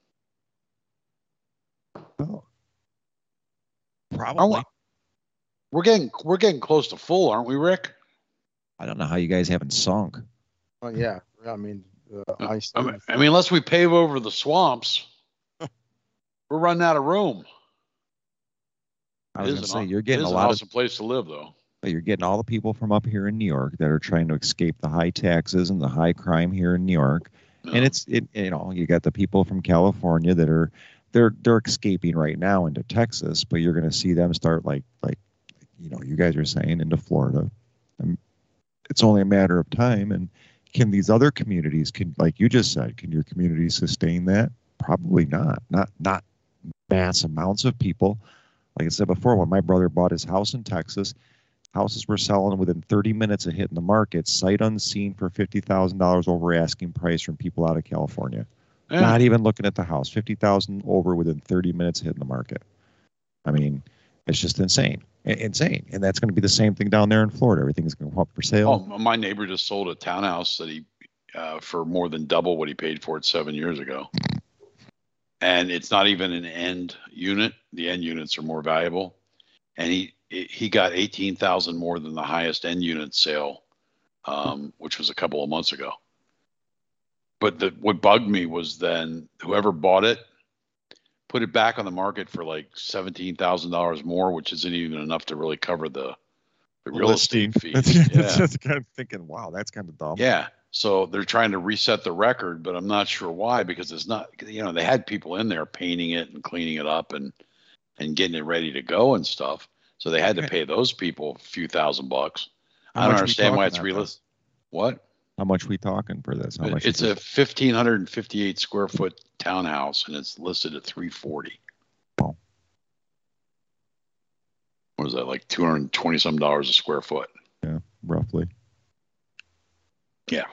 Oh. Probably. We're getting we're getting close to full, aren't we, Rick? I don't know how you guys haven't sunk. Oh, yeah. I mean, uh, I, I mean, I mean, unless we pave over the swamps, we're running out of room. I was It going is to say, an- you're it getting is a an lot awesome place to live, though. of, you're getting all the people from up here in New York that are trying to escape the high taxes and the high crime here in New York. No. And it's, it, you know, you got the people from California that are, they're, they're escaping right now into Texas, but you're going to see them start like, like, you know, you guys are saying into Florida. And it's only a matter of time. And can these other communities, can, like you just said, can your community sustain that? Probably not. Not, not mass amounts of people. Like I said before, when my brother bought his house in Texas, houses were selling within thirty minutes of hitting the market, sight unseen for fifty thousand dollars over asking price from people out of California. Yeah. Not even looking at the house, fifty thousand dollars over within thirty minutes of hitting the market. I mean, it's just insane. I- Insane. And that's going to be the same thing down there in Florida. Everything's going to go up for sale. Oh, my neighbor just sold a townhouse that he uh, for more than double what he paid for it seven years ago. And it's not even an end unit. The end units are more valuable. And he he got eighteen thousand more than the highest end unit sale, um, which was a couple of months ago. But the, what bugged me was then whoever bought it put it back on the market for like seventeen thousand dollars more, which isn't even enough to really cover the, the real estate fees. That's, Yeah. that's just kind of thinking, wow, that's kind of dumb. Yeah. So they're trying to reset the record, but I'm not sure why, because it's not, you know, they had people in there painting it and cleaning it up and, and getting it ready to go and stuff. So they had to pay those people a few thousand bucks. How I don't much we understand why talking it's about realistic. What? How much we talking for this? How much? It's is a it? fifteen fifty-eight square foot townhouse, and it's listed at three forty. Oh. What is that, like two hundred twenty some dollars a square foot? Yeah, roughly. Yeah.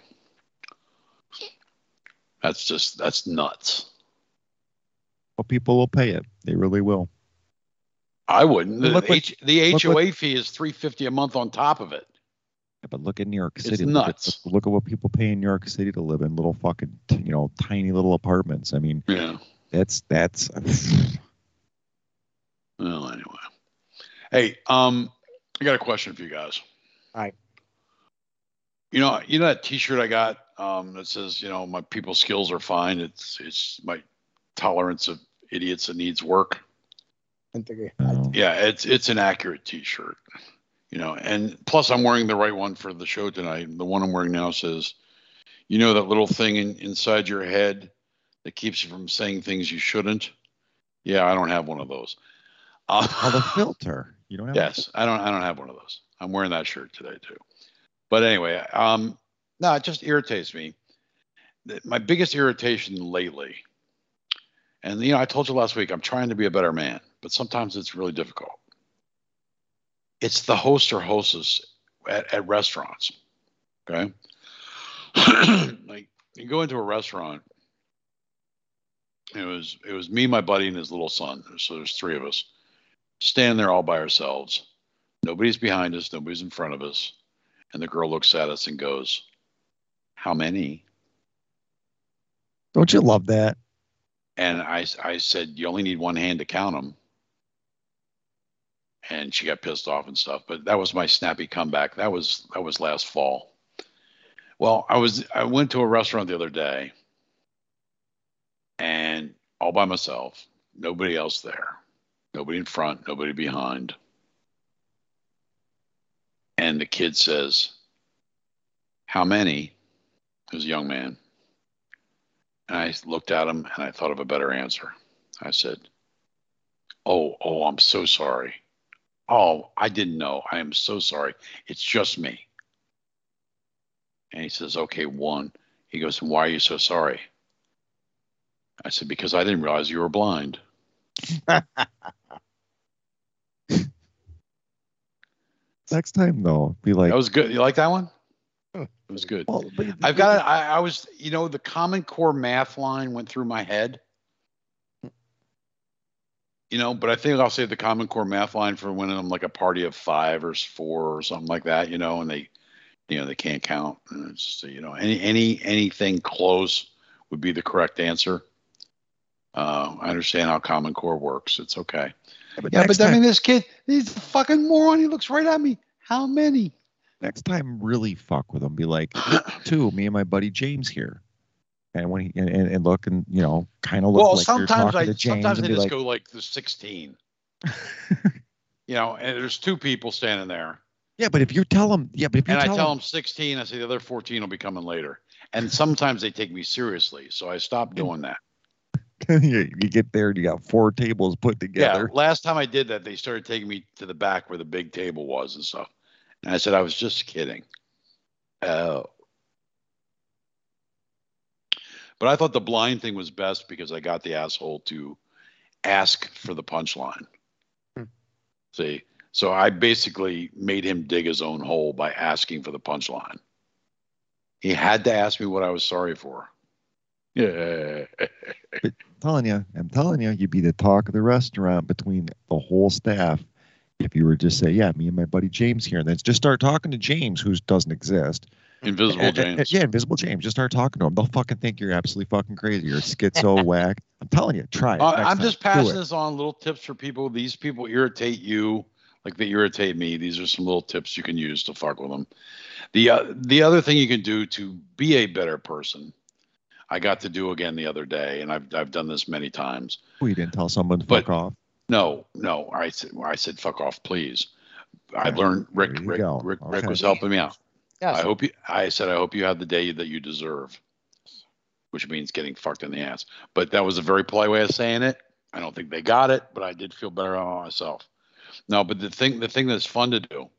That's just, that's nuts. Well, people will pay it. They really will. I wouldn't. The, Look what- H, the look H O A what- fee is three fifty a month on top of it. Yeah, but look at New York It's City. Look at- nuts. Look at what people pay in New York City to live in little fucking, you know, tiny little apartments. I mean, Yeah. that's that's. Well, anyway. Hey, um, I got a question for you guys. All right. You know, you know that T-shirt I got um, that says, you know, my people skills are fine. It's it's my tolerance of idiots that needs work. I think Oh. Yeah, it's it's an accurate T-shirt. You know, and plus I'm wearing the right one for the show tonight. The one I'm wearing now says, you know, that little thing in, inside your head that keeps you from saying things you shouldn't. Yeah, I don't have one of those. Uh, Oh, the filter. You don't have. Yes, I don't. I don't have one of those. I'm wearing that shirt today too. But anyway, um, no, it just irritates me. The- My biggest irritation lately, and you know, I told you last week, I'm trying to be a better man, but sometimes it's really difficult. It's the host or hostess at, at restaurants. Okay, like you go into a restaurant. It was it was me, my buddy, and his little son. So there's three of us standing there all by ourselves. Nobody's behind us. Nobody's in front of us. And the girl looks at us and goes, "How many?" Don't you love that? And I, I said, "You only need one hand to count them." And she got pissed off and stuff. But that was my snappy comeback. That was that was last fall. Well, I was I went to a restaurant the other day, and all by myself, nobody else there, nobody in front, nobody behind. And the kid says, "How many?" It was a young man. And I looked at him and I thought of a better answer. I said, Oh, oh, I'm so sorry. Oh, I didn't know. I am so sorry. It's just me. And he says, "Okay, one." He goes, "And why are you so sorry?" I said, "Because I didn't realize you were blind." Next time though, be like. That was good. You like that one? It was good. Well, but- I've got, I, I was, you know, the Common Core math line went through my head. You know, but I think I'll save the Common Core math line for when I'm like a party of five or four or something like that, you know, and they, you know, they can't count. And it's just, you know, any, any, anything close would be the correct answer. Uh, I understand how Common Core works. It's okay. Yeah, but Yeah, next but I time, mean, this kid, he's a fucking moron. He looks right at me. How many? next time, really fuck with them. Be like, two, me and my buddy James here, and when he and, and, and look and you know, kind of look Well, like you're sometimes talking I to James sometimes and I be just like, go like the sixteen. You know, and there's two people standing there, yeah, but if you tell them, yeah, but if you and I tell, tell them, them sixteen. I say the other fourteen will be coming later, and sometimes they take me seriously, so I stopped doing that. you, you get there and you got four tables put together. Yeah, last time I did that, they started taking me to the back where the big table was and stuff, and I said I was just kidding. Oh. But I thought the blind thing was best because I got the asshole to ask for the punchline. Hmm. See, so I basically made him dig his own hole by asking for the punchline. He had to ask me what I was sorry for. Yeah. I'm telling you, I'm telling you, you'd be the talk of the restaurant between the whole staff. If you were just say, yeah, me and my buddy James here, and then just start talking to James, who doesn't exist. Invisible And- and- James. yeah, Invisible James. Just start talking to him. They'll fucking think you're absolutely fucking crazy. You're schizo whack. I'm telling you, try it. Uh, next I'm time. just Do passing it. this on, little tips for people. These people irritate you like they irritate me. These are some little tips you can use to fuck with them. The uh, the other thing you can do to be a better person, I got to do again the other day, and I've I've done this many times. Oh, you didn't tell someone to But- fuck off. No, no, I said I said fuck off, please. I Okay, learned Rick there you Rick go. Rick, Rick Okay. was helping me out. Yes. I hope you. I said I hope you have the day that you deserve, which means getting fucked in the ass. But that was a very polite way of saying it. I don't think they got it, but I did feel better about myself. No, but the thing, the thing that's fun to do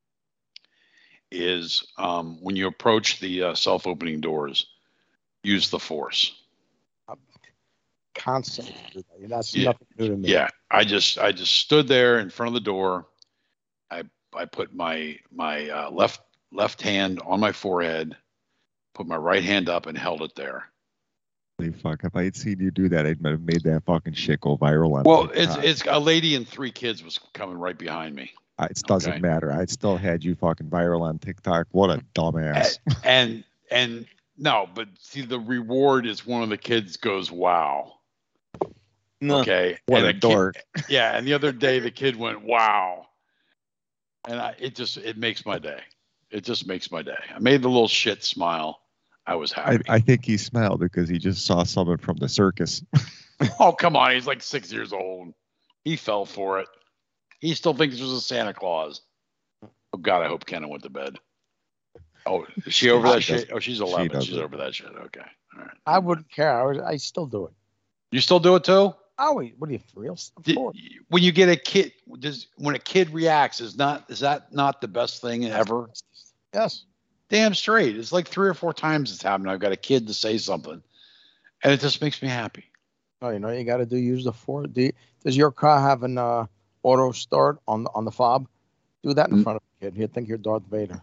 is um, when you approach the uh, self-opening doors, use the force. Constantly. That's Yeah. nothing new to me. Yeah, I just I just stood there in front of the door. I I put my my uh, left left hand on my forehead, put my right hand up, and held it there. Holy fuck! If I had seen you do that, I'd have made that fucking shit go viral on Well, TikTok. it's it's a lady and three kids was coming right behind me. I- It doesn't Okay. matter. I still had you fucking viral on TikTok. What a dumbass. And and no, but see, the reward is one of the kids goes, "Wow." No. Okay. What and a the kid- dork. yeah, and the other day the kid went, "Wow," and I, it just it makes my day. It just makes my day. I made the little shit smile. I was I, happy. I think he smiled because he just saw someone from the circus. Oh, come on. He's like six years old. He fell for it. He still thinks there's a Santa Claus. Oh, God, I hope Kenna went to bed. Oh, is she over that She shit? Oh, she's She eleven. doesn't. She's over that shit. Okay. All right. I wouldn't care. I, would, I still do it. You still do it too? Oh, wait, what are you, for real? Of Did- course. when you get a kid, does when a kid reacts, is not is that not the best thing ever? Yes. Damn straight. It's like three or four times it's happened. I've got a kid to say something, and it just makes me happy. Oh, you know, you got to do use the four. Do you, does your car have an uh, auto start on the on the fob? Do that in Mm. front of a kid. He'll think you're Darth Vader.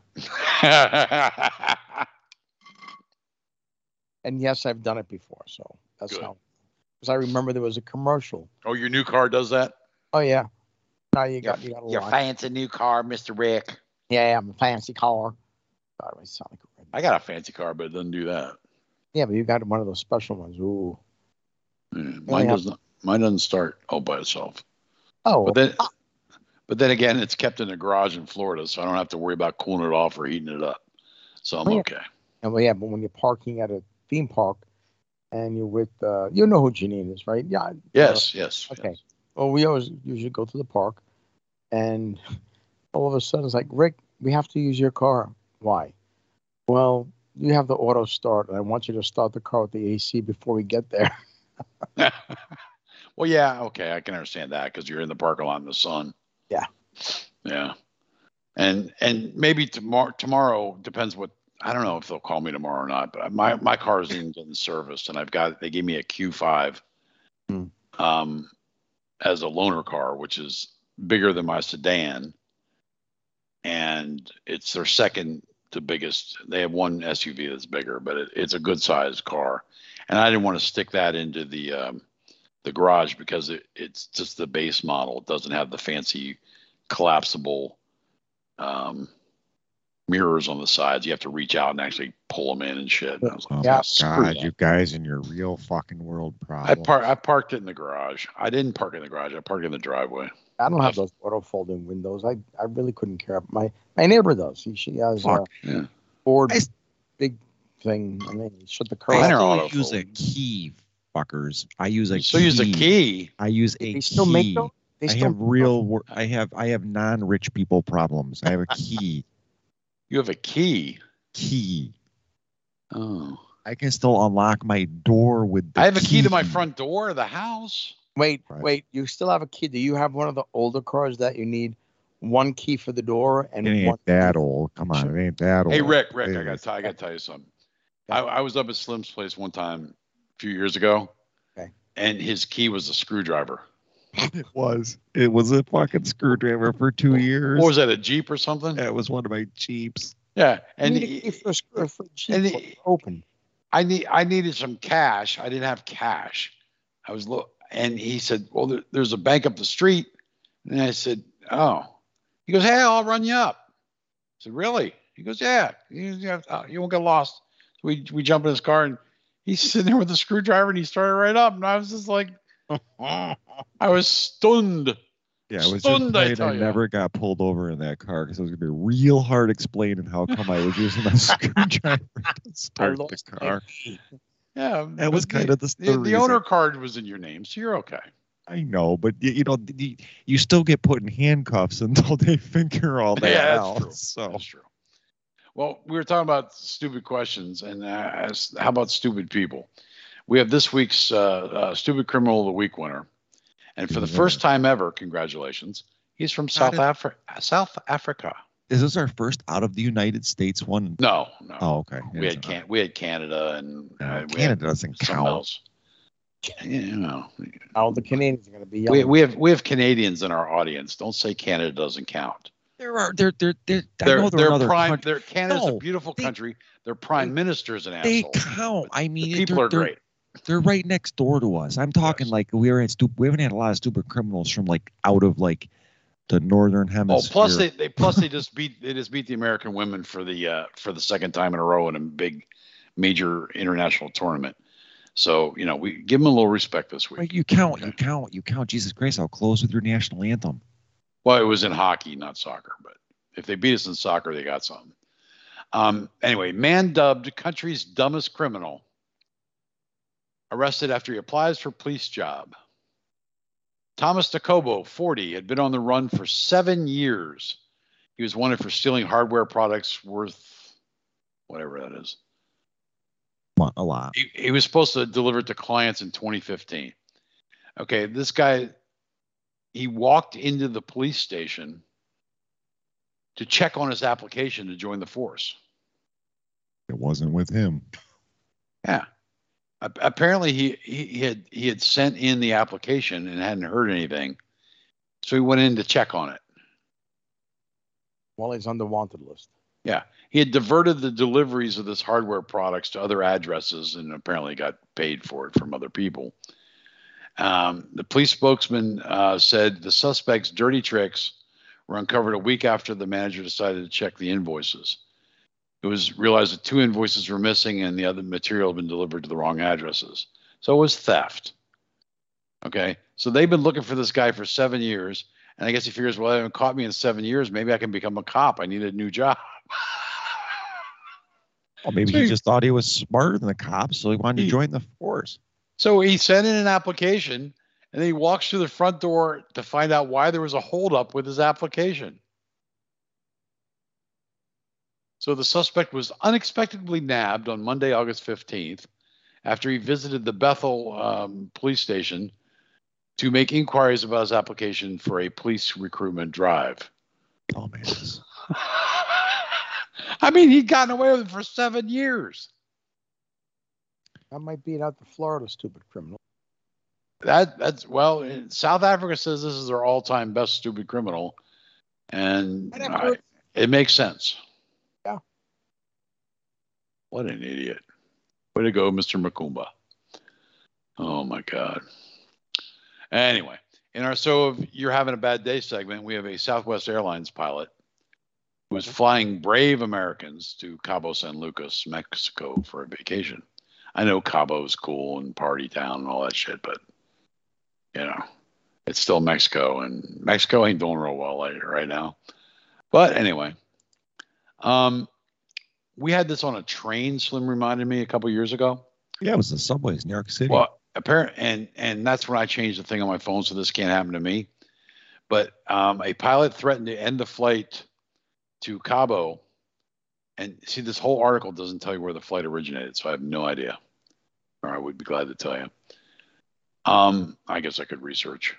And yes, I've done it before, so that's Good. how. Because I remember there was a commercial. Oh, your new car does that? Oh yeah. Now you got you got a Your line. fancy new car, Mister Rick. Yeah, I'm a fancy car. God, I sound like a red- I got a fancy car, but it doesn't do that. Yeah, but you got one of those special ones. Ooh. Yeah, Yeah, mine yeah. doesn't. Mine doesn't start all by itself. Oh, But then, but then again, it's kept in a garage in Florida, so I don't have to worry about cooling it off or heating it up. So I'm Oh, yeah. okay. and well, yeah, but when you're parking at a theme park, and you're with, uh, you know who Janine is, right? Yeah. Yes, yes. Okay. yes. Well, we always usually go to the park, and all of a sudden it's like, Rick, we have to use your car. Why? Well, you have the auto start, and I want you to start the car with the A C before we get there. Well, yeah, okay, I can understand that because you're in the parking lot in the sun. Yeah. Yeah. And and maybe tomorrow tomorrow depends what I don't know if they'll call me tomorrow or not, but my my car is even getting serviced, and I've got they gave me a Q five Hmm. um as a loaner car, which is bigger than my sedan, and it's their second to biggest. They have one S U V that's bigger, but it, it's a good sized car, and I didn't want to stick that into the um, the garage because it, it's just the base model. It doesn't have the fancy collapsible um, mirrors on the sides. You have to reach out and actually pull them in and shit. And I was like, Oh Yeah, my screw God, that. you guys and your real fucking world I problem. par- I parked it in the garage. I didn't park it in the garage. I parked it in the driveway. I don't have those auto folding windows. I, I really couldn't care. My my neighbor does. He, she has a Fuck. Yeah. Ford I- big thing. I mean, he shut the I car Mine off. are still auto use a fold. key, fuckers. I use a You key. still use a key. I use a They key. still make those? They I still have real. wor- I have. I have non-rich people problems. I have a key. You have a key. Key. Oh. I can still unlock my door with the I have a key to my front door of the house. Wait, Right. wait. You still have a key? Do you have one of the older cars that you need one key for the door and It ain't one? that old. Come on, it ain't that old. Hey Rick, Rick, I Please. got I got to tell you something. I, I was up at Slim's place one time a few years ago, Okay. and his key was a screwdriver. It was. It was a fucking screwdriver for two years. What was that? A Jeep or something? That was one of my Jeeps. Yeah, And and need a key for, a screw- for a Jeep and to the- open. I need I needed some cash. I didn't have cash. I was look, and he said, "Well, there, there's a bank up the street." And I said, "Oh." He goes, "Hey, I'll run you up." I said, "Really?" He goes, "Yeah, you, you, have, uh, you won't get lost." So we we jump in his car, and he's sitting there with a screwdriver, and he started right up, and I was just like, I was stunned. Yeah, I was Stunned, just I praying tell I ya. never got pulled over in that car because it was gonna be real hard explaining how come I was using a screwdriver to start the lost my car. Yeah, That was but kind the, of the, the, the the reason. owner card was in your name, so you're okay. I know, but y- you know, the, you still get put in handcuffs until they figure all that Yeah, that's out. true. So That's true. Well, we were talking about stupid questions, and uh, as, how about stupid people? We have this week's uh, uh, Stupid Criminal of the Week winner. And for the first time ever, congratulations, he's from South Africa. South Africa. Is this our first out of the United States one? No, no. Oh, okay. We had can we had Canada and No, uh, we Canada had doesn't something count. else. You know, All the Canadians are going to be we yelling. we have we have Canadians in our audience. Don't say Canada doesn't count. There are they're they're they're, I They're know they're, they're another prime. country. They're Canada's No, a beautiful they- country. Their prime minister's an They asshole. count. I mean, The people they're, are they're, great. They're right next door to us. I'm talking Yes. like we were in stupid. We haven't had a lot of stupid criminals from like out of like the northern Oh, hemisphere. plus they, they plus they just beat they just beat the American women for the uh, for the second time in a row in a big major international tournament. So you know we give them a little respect this week. Like, you count, you count, you count. Jesus Christ! I'll close with your national anthem. Well, it was in hockey, not soccer, but if they beat us in soccer, they got something. Um, anyway, man dubbed country's dumbest criminal arrested after he applies for police job. Thomas DeCobo, forty, had been on the run for seven years. He was wanted for stealing hardware products worth whatever that is. Well, a lot. He, he was supposed to deliver it to clients in twenty fifteen. Okay, this guy, he walked into the police station to check on his application to join the force. It wasn't with him. Yeah. A- Apparently he, he he had he had sent in the application and hadn't heard anything. So he went in to check on it. Well, he's on the wanted list. Yeah. He had diverted the deliveries of this hardware products to other addresses and apparently got paid for it from other people. Um, the police spokesman uh, said the suspect's dirty tricks were uncovered a week after the manager decided to check the invoices. It was realized that two invoices were missing and the other material had been delivered to the wrong addresses. So it was theft. Okay. So they've been looking for this guy for seven years. And I guess he figures, well, they haven't caught me in seven years. Maybe I can become a cop. I need a new job. Well, maybe So he he- just thought he was smarter than the cops, so he wanted to He- join the force. So he sent in an application and then he walks through the front door to find out why there was a holdup with his application. So the suspect was unexpectedly nabbed on Monday, August fifteenth, after he visited the Bethel um, police station to make inquiries about his application for a police recruitment drive. Oh man, this- I mean, he'd gotten away with it for seven years. That might beat out the Florida stupid criminal. That that's well, South Africa says this is their all-time best stupid criminal, and And of I- course- it makes sense. Yeah. What an idiot! Way to go, Mister Makumba. Oh my God. Anyway, in our so if you're having a bad day segment, we have a Southwest Airlines pilot who was flying brave Americans to Cabo San Lucas, Mexico, for a vacation. I know Cabo's cool and party town and all that shit, but you know, it's still Mexico, and Mexico ain't doing real well right, right now. But anyway, um, we had this on a train. Slim reminded me a couple years ago. yeah, it was the subways, New York City. Well, apparent, and and that's when I changed the thing on my phone, so this can't happen to me. But um, a pilot threatened to end the flight to Cabo, and see, this whole article doesn't tell you where the flight originated, so I have no idea. Or I would be glad to tell you. Um, I guess I could research.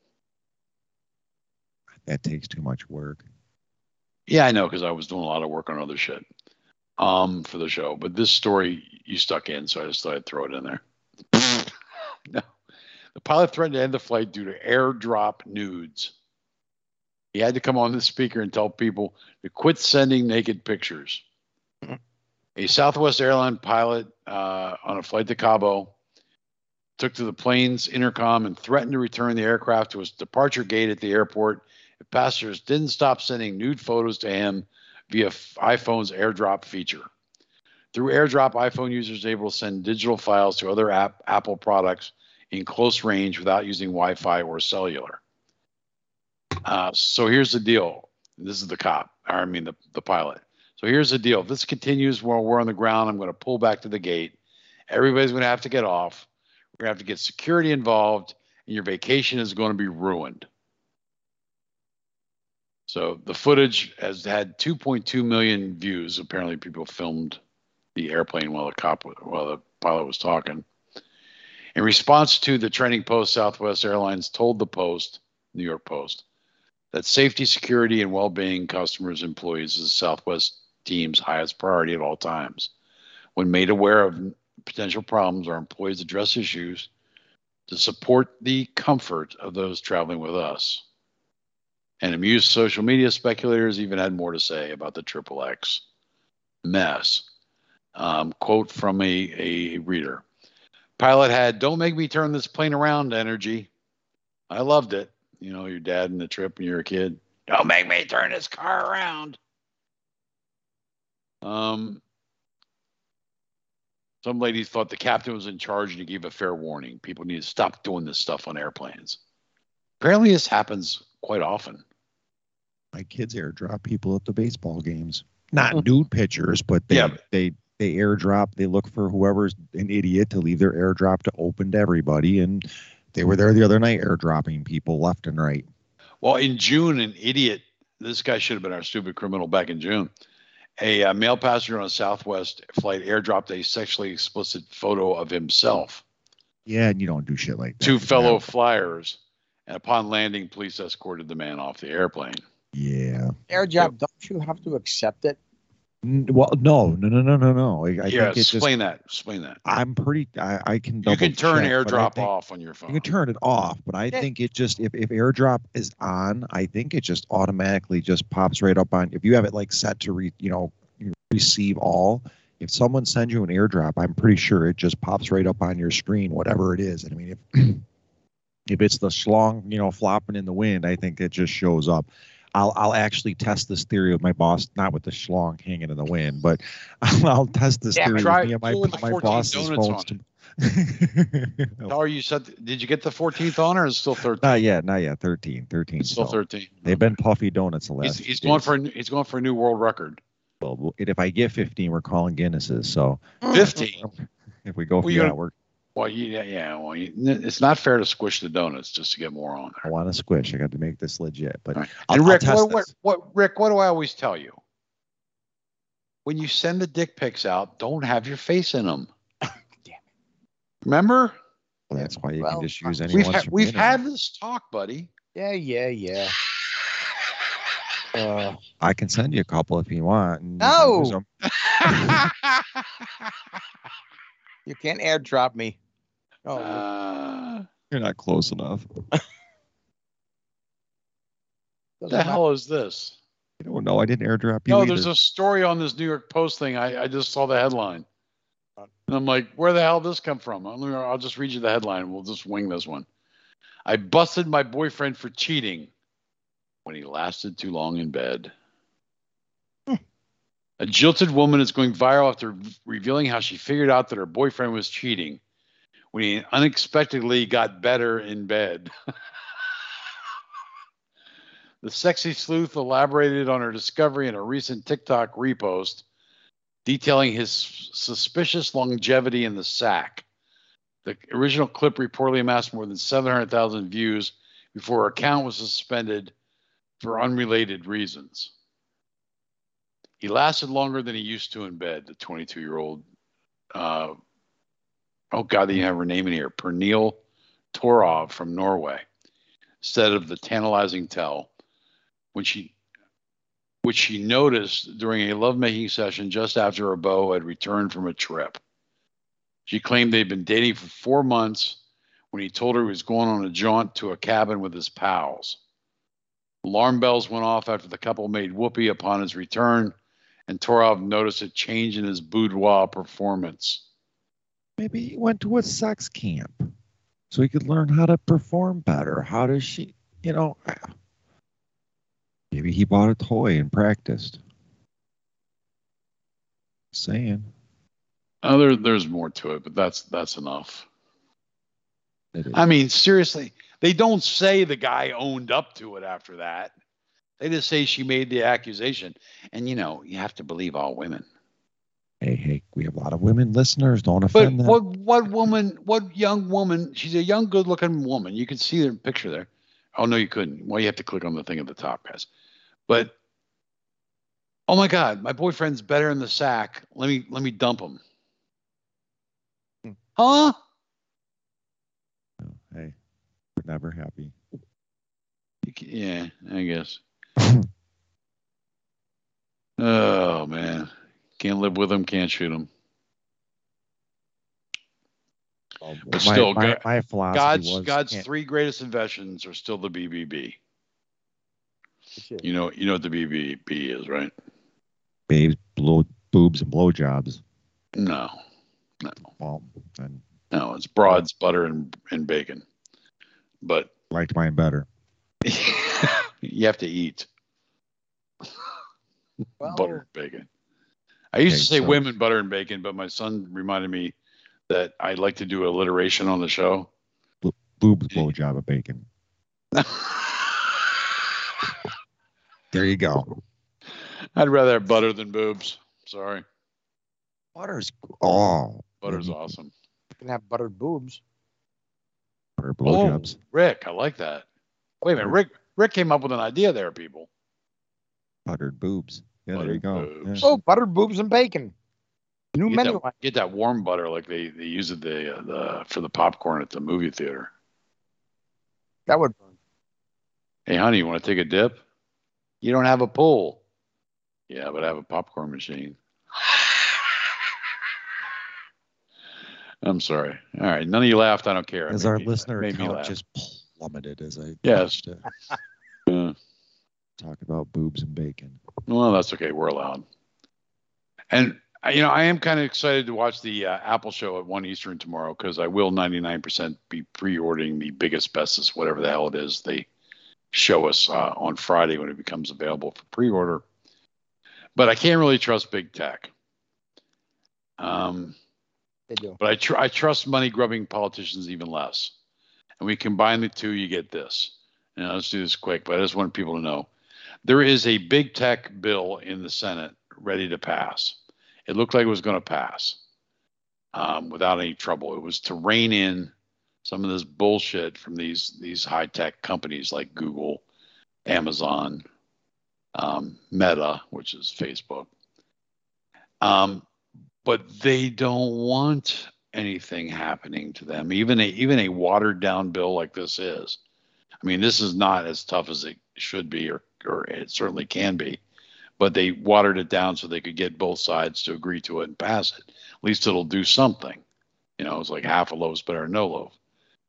That takes too much work. Yeah, I know, because I was doing a lot of work on other shit um, for the show. But this story you stuck in, so I just thought I'd throw it in there. No. The pilot threatened to end the flight due to airdrop nudes. He had to come on the speaker and tell people to quit sending naked pictures. A Southwest airline pilot uh, on a flight to Cabo took to the plane's intercom and threatened to return the aircraft to its departure gate at the airport if passengers didn't stop sending nude photos to him via iPhone's AirDrop feature. Through AirDrop, iPhone users are able to send digital files to other app, Apple products in close range without using Wi-Fi or cellular. Uh, so here's the deal. This is the cop, or I mean the, the pilot. So here's the deal. If this continues while we're on the ground, I'm going to pull back to the gate. Everybody's going to have to get off. We're going to have to get security involved, and your vacation is going to be ruined. So the footage has had two point two million views. Apparently, people filmed the airplane while the cop while the pilot was talking. In response to the trending post, Southwest Airlines told the Post, New York Post, that safety, security, and well-being customers, employees is Southwest team's highest priority at all times. When made aware of potential problems, our employees address issues to support the comfort of those traveling with us. And amused social media speculators even had more to say about the Triple X mess. Um, quote from a, a reader. Pilot had, "Don't make me turn this plane around" energy. I loved it. You know, your dad in the trip when you're a kid. "Don't make me turn this car around." Um, some ladies thought the captain was in charge and he gave a fair warning. People need to stop doing this stuff on airplanes. Apparently this happens quite often. My kids airdrop people at the baseball games. Not nude pictures, but they, Yeah. they they airdrop. They look for whoever's an idiot to leave their airdrop to open to everybody. And they were there the other night airdropping people left and right. Well, in June, an idiot, this guy should have been our stupid criminal back in June. A, uh male passenger on a Southwest flight airdropped a sexually explicit photo of himself Yeah, and you don't do shit like that. to fellow flyers. And upon landing, police escorted the man off the airplane. Yeah. Airdrop, don't you have to accept it? N- Well, no, no, no, no, no, no. I, I yeah, think it's explain just, that. Explain that. I'm pretty. I, I can. You can double turn check, but I airdrop think- off on your phone. You can turn it off, but I Yeah. think it just if, if airdrop is on, I think it just automatically just pops right up on. If you have it like set to re, you know, receive all. If someone sends you an airdrop, I'm pretty sure it just pops right up on your screen, whatever it is. And I mean, if if it's the schlong, you know, flopping in the wind, I think it just shows up. I'll I'll actually test this theory with my boss, not with the schlong hanging in the wind, but I'll, I'll test this Yeah, theory try with me and my, pulling the my fourteen boss's donuts phones. on To, How are you set? Did you get the fourteenth on, or is it still thirteen? not yet, not yet. thirteen, thirteen. It's still so thirteen. They've been puffy donuts the He's, last. he's few going days. for a, he's going for a new world record. Well, if I get fifteen, we're calling Guinnesses. So Fifteen. if we go for Well, you that, gotta- we're Well, yeah, yeah. Well, you, it's not fair to squish the donuts just to get more on I there. want to squish. I got to make this legit. But All right. I'll, And I'll Rick, test what, what, this. what, Rick, what do I always tell you? When you send the dick pics out, don't have your face in them. Damn it. Remember? Well, that's why you Well, can just use we've anyone. We've had, we've had this talk, buddy. Yeah, yeah, yeah. Uh, I can send you a couple if you want. and you can No! use 'em. you can't airdrop me. Oh, uh, You're not close enough. what the hell is this? You don't know. I didn't airdrop you No, either. there's a story on this New York Post thing. I, I just saw the headline. And I'm like, where the hell did this come from? I'll, I'll just read you the headline. We'll just wing this one. I busted my boyfriend for cheating when he lasted too long in bed. A jilted woman is going viral after revealing how she figured out that her boyfriend was cheating when he unexpectedly got better in bed. The sexy sleuth elaborated on her discovery in a recent TikTok repost, detailing his suspicious longevity in the sack. The original clip reportedly amassed more than seven hundred thousand views before her account was suspended for unrelated reasons. He lasted longer than he used to in bed, the twenty-two-year-old. Uh, oh, God, they have her name in here. Pernille Torov from Norway. Instead of the tantalizing tell, when she, which she noticed during a lovemaking session just after her beau had returned from a trip. She claimed they'd been dating for four months when he told her he was going on a jaunt to a cabin with his pals. Alarm bells went off after the couple made whoopee upon his return, and Torov noticed a change in his boudoir performance. Maybe he went to a sex camp so he could learn how to perform better. How does she, you know? Maybe he bought a toy and practiced. Saying. Oh, there, there's more to it, but that's that's enough. It is. I mean, seriously, they don't say the guy owned up to it after that. They just say she made the accusation. And, you know, you have to believe all women. Hey, hey, we have a lot of women listeners. Don't But offend them. what what woman, what young woman, she's a young, good-looking woman. You can see her picture there. Oh, no, you couldn't. Well, you have to click on the thing at the top, guys. But oh my God, my boyfriend's better in the sack. Let me let me dump him. Hmm. Huh? Hey, we're never happy. You can- Yeah, I guess. Oh man, can't live with him, can't shoot him. Well, But my, still, my, God- my philosophy God's was God's can't- three greatest inventions are still the B B B. Shit. You know, you know what the B B B is, right? babes, blow, boobs, and blowjobs. No, no, Well, and no. It's broads, butter, and and bacon. But liked mine better. you have to eat Well, butter and bacon. I used Okay, to say so- women, butter, and bacon, but my son reminded me that I like to do alliteration on the show. Boobs, blowjob, and bacon. There you go. I'd rather have butter than boobs. Sorry, Butter's oh, butter's Mhm. awesome. you can have buttered boobs. butter Oh, blowjobs. Rick, I like that. Wait a minute, Rick. Rick came up with an idea there, people. Buttered boobs. Yeah, there you Buttered go. boobs. Yeah. Oh, buttered boobs and bacon. New Get menu. that, line. get that warm butter like they, they use it the, uh, the for the popcorn at the movie theater. That would burn. Hey, honey, you want to take a dip? You don't have a pool. Yeah, but I have a popcorn machine. I'm sorry. All right, none of you laughed. I don't care. It As made our me- listener made me count laugh. just plummeted as I Yes. to Uh, talk about boobs and bacon. well, that's okay. We're allowed. And uh, you know, I am kind of excited to watch the uh, Apple show at one Eastern tomorrow because I will ninety-nine percent be pre-ordering the biggest, bestest, whatever the hell it is they show us uh, on Friday when it becomes available for pre-order. But I can't really trust big tech. Um, They do. but I, tr- I trust money-grubbing politicians even less. And we combine the two, you get this. Now, let's do this quick, but I just want people to know. There is a big tech bill in the Senate ready to pass. It looked like it was going to pass um, without any trouble. It was to rein in some of this bullshit from these, these high-tech companies like Google, Amazon, um, Meta, which is Facebook. Um, but they don't want anything happening to them. Even a even a watered down bill like this is. I mean, this is not as tough as it should be, or or it certainly can be. But they watered it down so they could get both sides to agree to it and pass it. At least it'll do something. You know, it's like half a loaf's better than no loaf.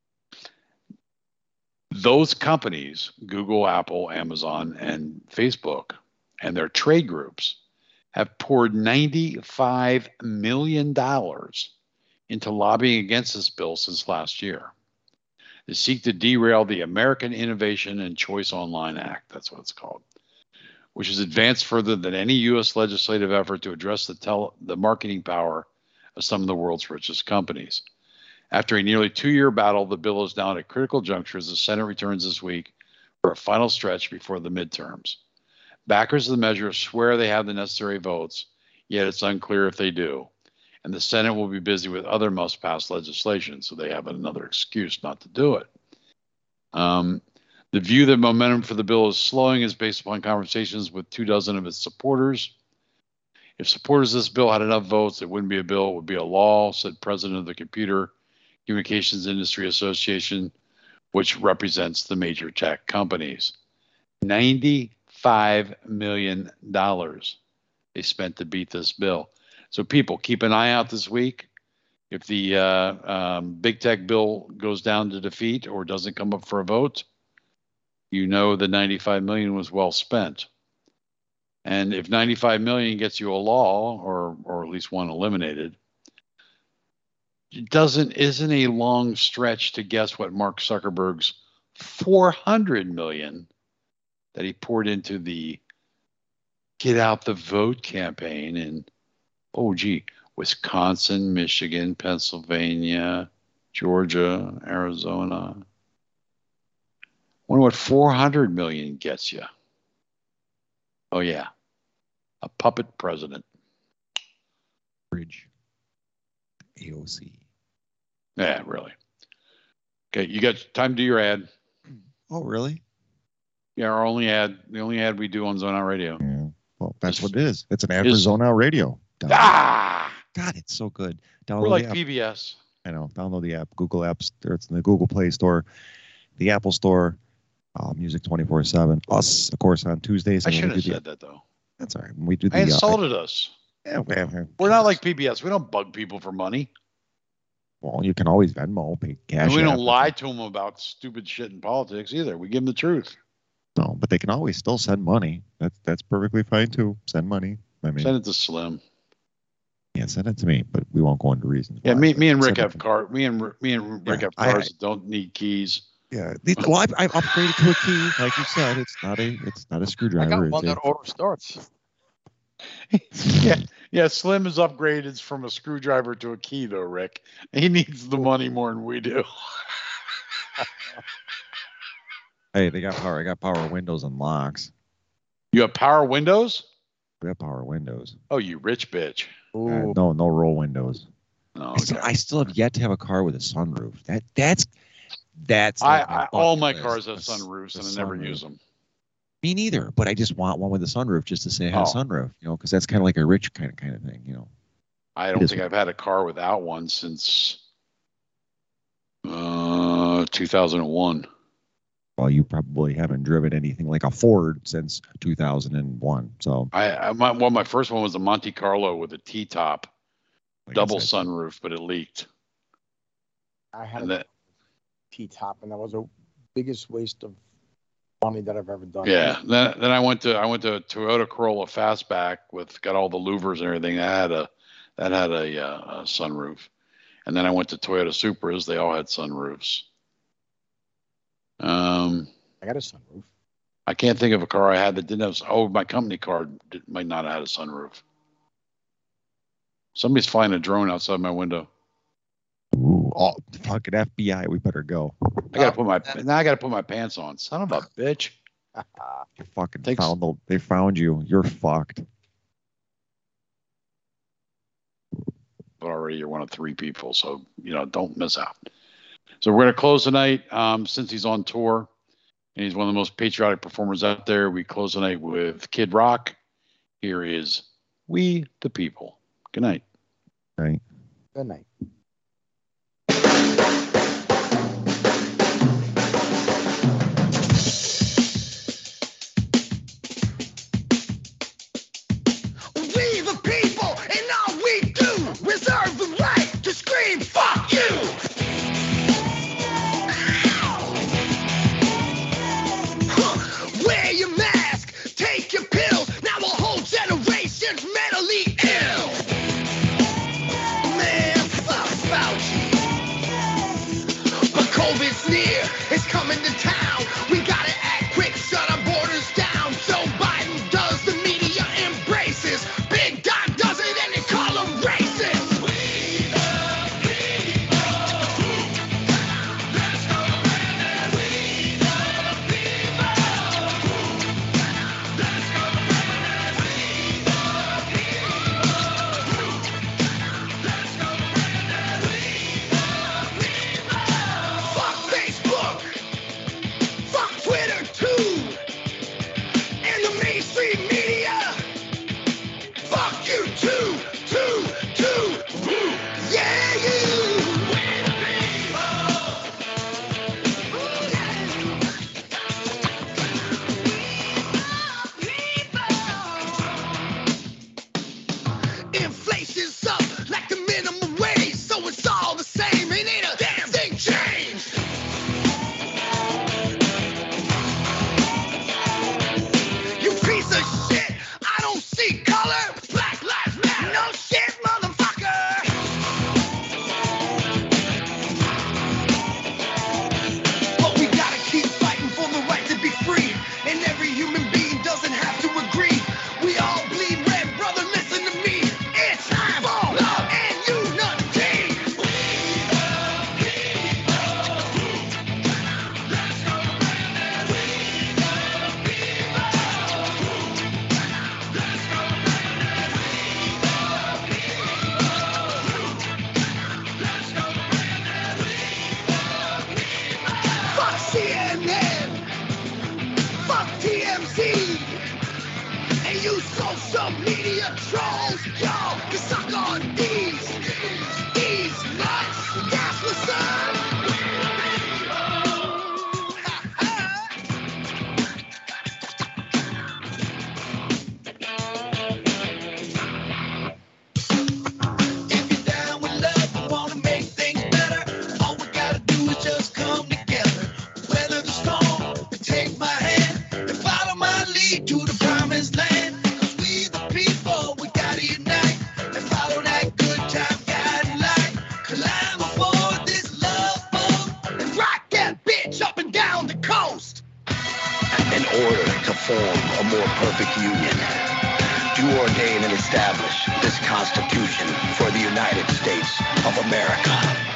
Those companies, Google, Apple, Amazon, and Facebook, and their trade groups have poured ninety-five million dollars into lobbying against this bill since last year. They seek to derail the American Innovation and Choice Online Act, that's what it's called, which is advanced further than any U S legislative effort to address the, tele- the marketing power of some of the world's richest companies. After a nearly two-year battle, the bill is now at a critical juncture as the Senate returns this week for a final stretch before the midterms. Backers of the measure swear they have the necessary votes, yet it's unclear if they do. And the Senate will be busy with other must-pass legislation, so they have another excuse not to do it. Um, the view that momentum for the bill is slowing is based upon conversations with two dozen of its supporters. If supporters of this bill had enough votes, it wouldn't be a bill, it would be a law, said President of the Computer Communications Industry Association, which represents the major tech companies. ninety-five million dollars they spent to beat this bill. So people, keep an eye out this week. If the uh, um, big tech bill goes down to defeat or doesn't come up for a vote, you know the ninety-five million dollars was well spent. And if ninety-five million dollars gets you a law, or or at least one eliminated, it doesn't isn't a long stretch to guess what Mark Zuckerberg's four hundred million dollars that he poured into the Get Out the Vote campaign in, oh gee, Wisconsin, Michigan, Pennsylvania, Georgia, Arizona. Wonder what four hundred million dollars gets you. Oh yeah, a puppet president. Bridge. A O C. Yeah, really. Okay, you got time to do your ad. Oh, really? Yeah, our only ad, the only ad we do on Zone Out Radio. Yeah. Well, that's what it is. It's an ad Is- for Zone Out Radio. Download it. Ah, God, it's so good. Download we're like the app. P B S. I know. Download the app. Google Apps. Or it's in the Google Play Store, the Apple Store, uh, Music twenty-four seven. Us, of course, on Tuesdays. I and when shouldn't we have do the- said that though. That's all right. When we do the I uh, insulted us. yeah, well, We're not like P B S. We don't bug people for money. well, you can always Venmo, pay cash. And we don't app. lie to them about stupid shit in politics either. We give them the truth. No, but they can always still send money. That's that's perfectly fine too. Send money. I mean, Send it to Slim. yeah, send it to me, but we won't go into reasons. Yeah, why, me, but me and send Rick it have to me. car. Me and me and Rick Yeah, have I- cars that don't need keys. Yeah, the- well, I've, I've upgraded to a key, like you said. It's not a it's not a I screwdriver. got It's one a- that auto starts. Yeah, yeah. Slim is upgraded from a screwdriver to a key, though. Rick, he needs the money more than we do. Hey, they got power. I got power windows and locks. You have power windows? We have power windows. Oh, you rich bitch. Uh, Ooh. no, no roll windows. No, I, still, okay. I still have yet to have a car with a sunroof. That that's that's. I, like my I all bucket my list. cars have The s- sunroofs, the and I never sunroof. use them. Me neither, but I just want one with a sunroof just to say I had Oh. a sunroof, you know, because that's kind of like a rich kind of kind of thing, you know. I It don't is think what- I've had a car without one since uh, two thousand one. Well, you probably haven't driven anything like a Ford since two thousand one, so I, I my, well, my first one was a Monte Carlo with a T-top, like I double said, sunroof, but it leaked. I had And a that, T-top, and that was the biggest waste of money that I've ever done. yeah. Then then I went to I went to a Toyota Corolla Fastback with got all the louvers and everything. That had a that had a, uh, a sunroof, and then I went to Toyota Supras. They all had sunroofs. Um, I got a sunroof. I can't think of a car I had that didn't have. Oh, my company car did, might not have had a sunroof. Somebody's flying a drone outside my window. ooh, oh, fucking F B I, we better go. I gotta put my now. I gotta put my pants on. Son of a bitch! You fucking Thanks. found the, they found you. You're fucked. But already you're one of three people, so you know don't miss out. So we're gonna close tonight. Um, since he's on tour and he's one of the most patriotic performers out there, we close tonight with Kid Rock. Here is "We the People." Good night. Right. Good night. We the people, and all we do, reserve the right to scream, fuck you! Huh. Wear your mask, take your pills, now a whole generation's mentally ill! Man, fuck Fauci. But COVID's near, it's coming to town. We gotta act quick, shut our borders down. Joe Biden does, the media embraces. Big Dog some media trolls, y'all can suck on these, these nuts. That's what's up. If you're down with love and wanna make things better, all we gotta do is just come together. Weather the storm and take my hand and follow my lead to the promised land. 'Cause we the people, we gotta unite and follow that good time guiding light. Climb aboard this love boat and rock that bitch up and down the coast. In order to form a more perfect union, do ordain and establish this Constitution for the United States of America.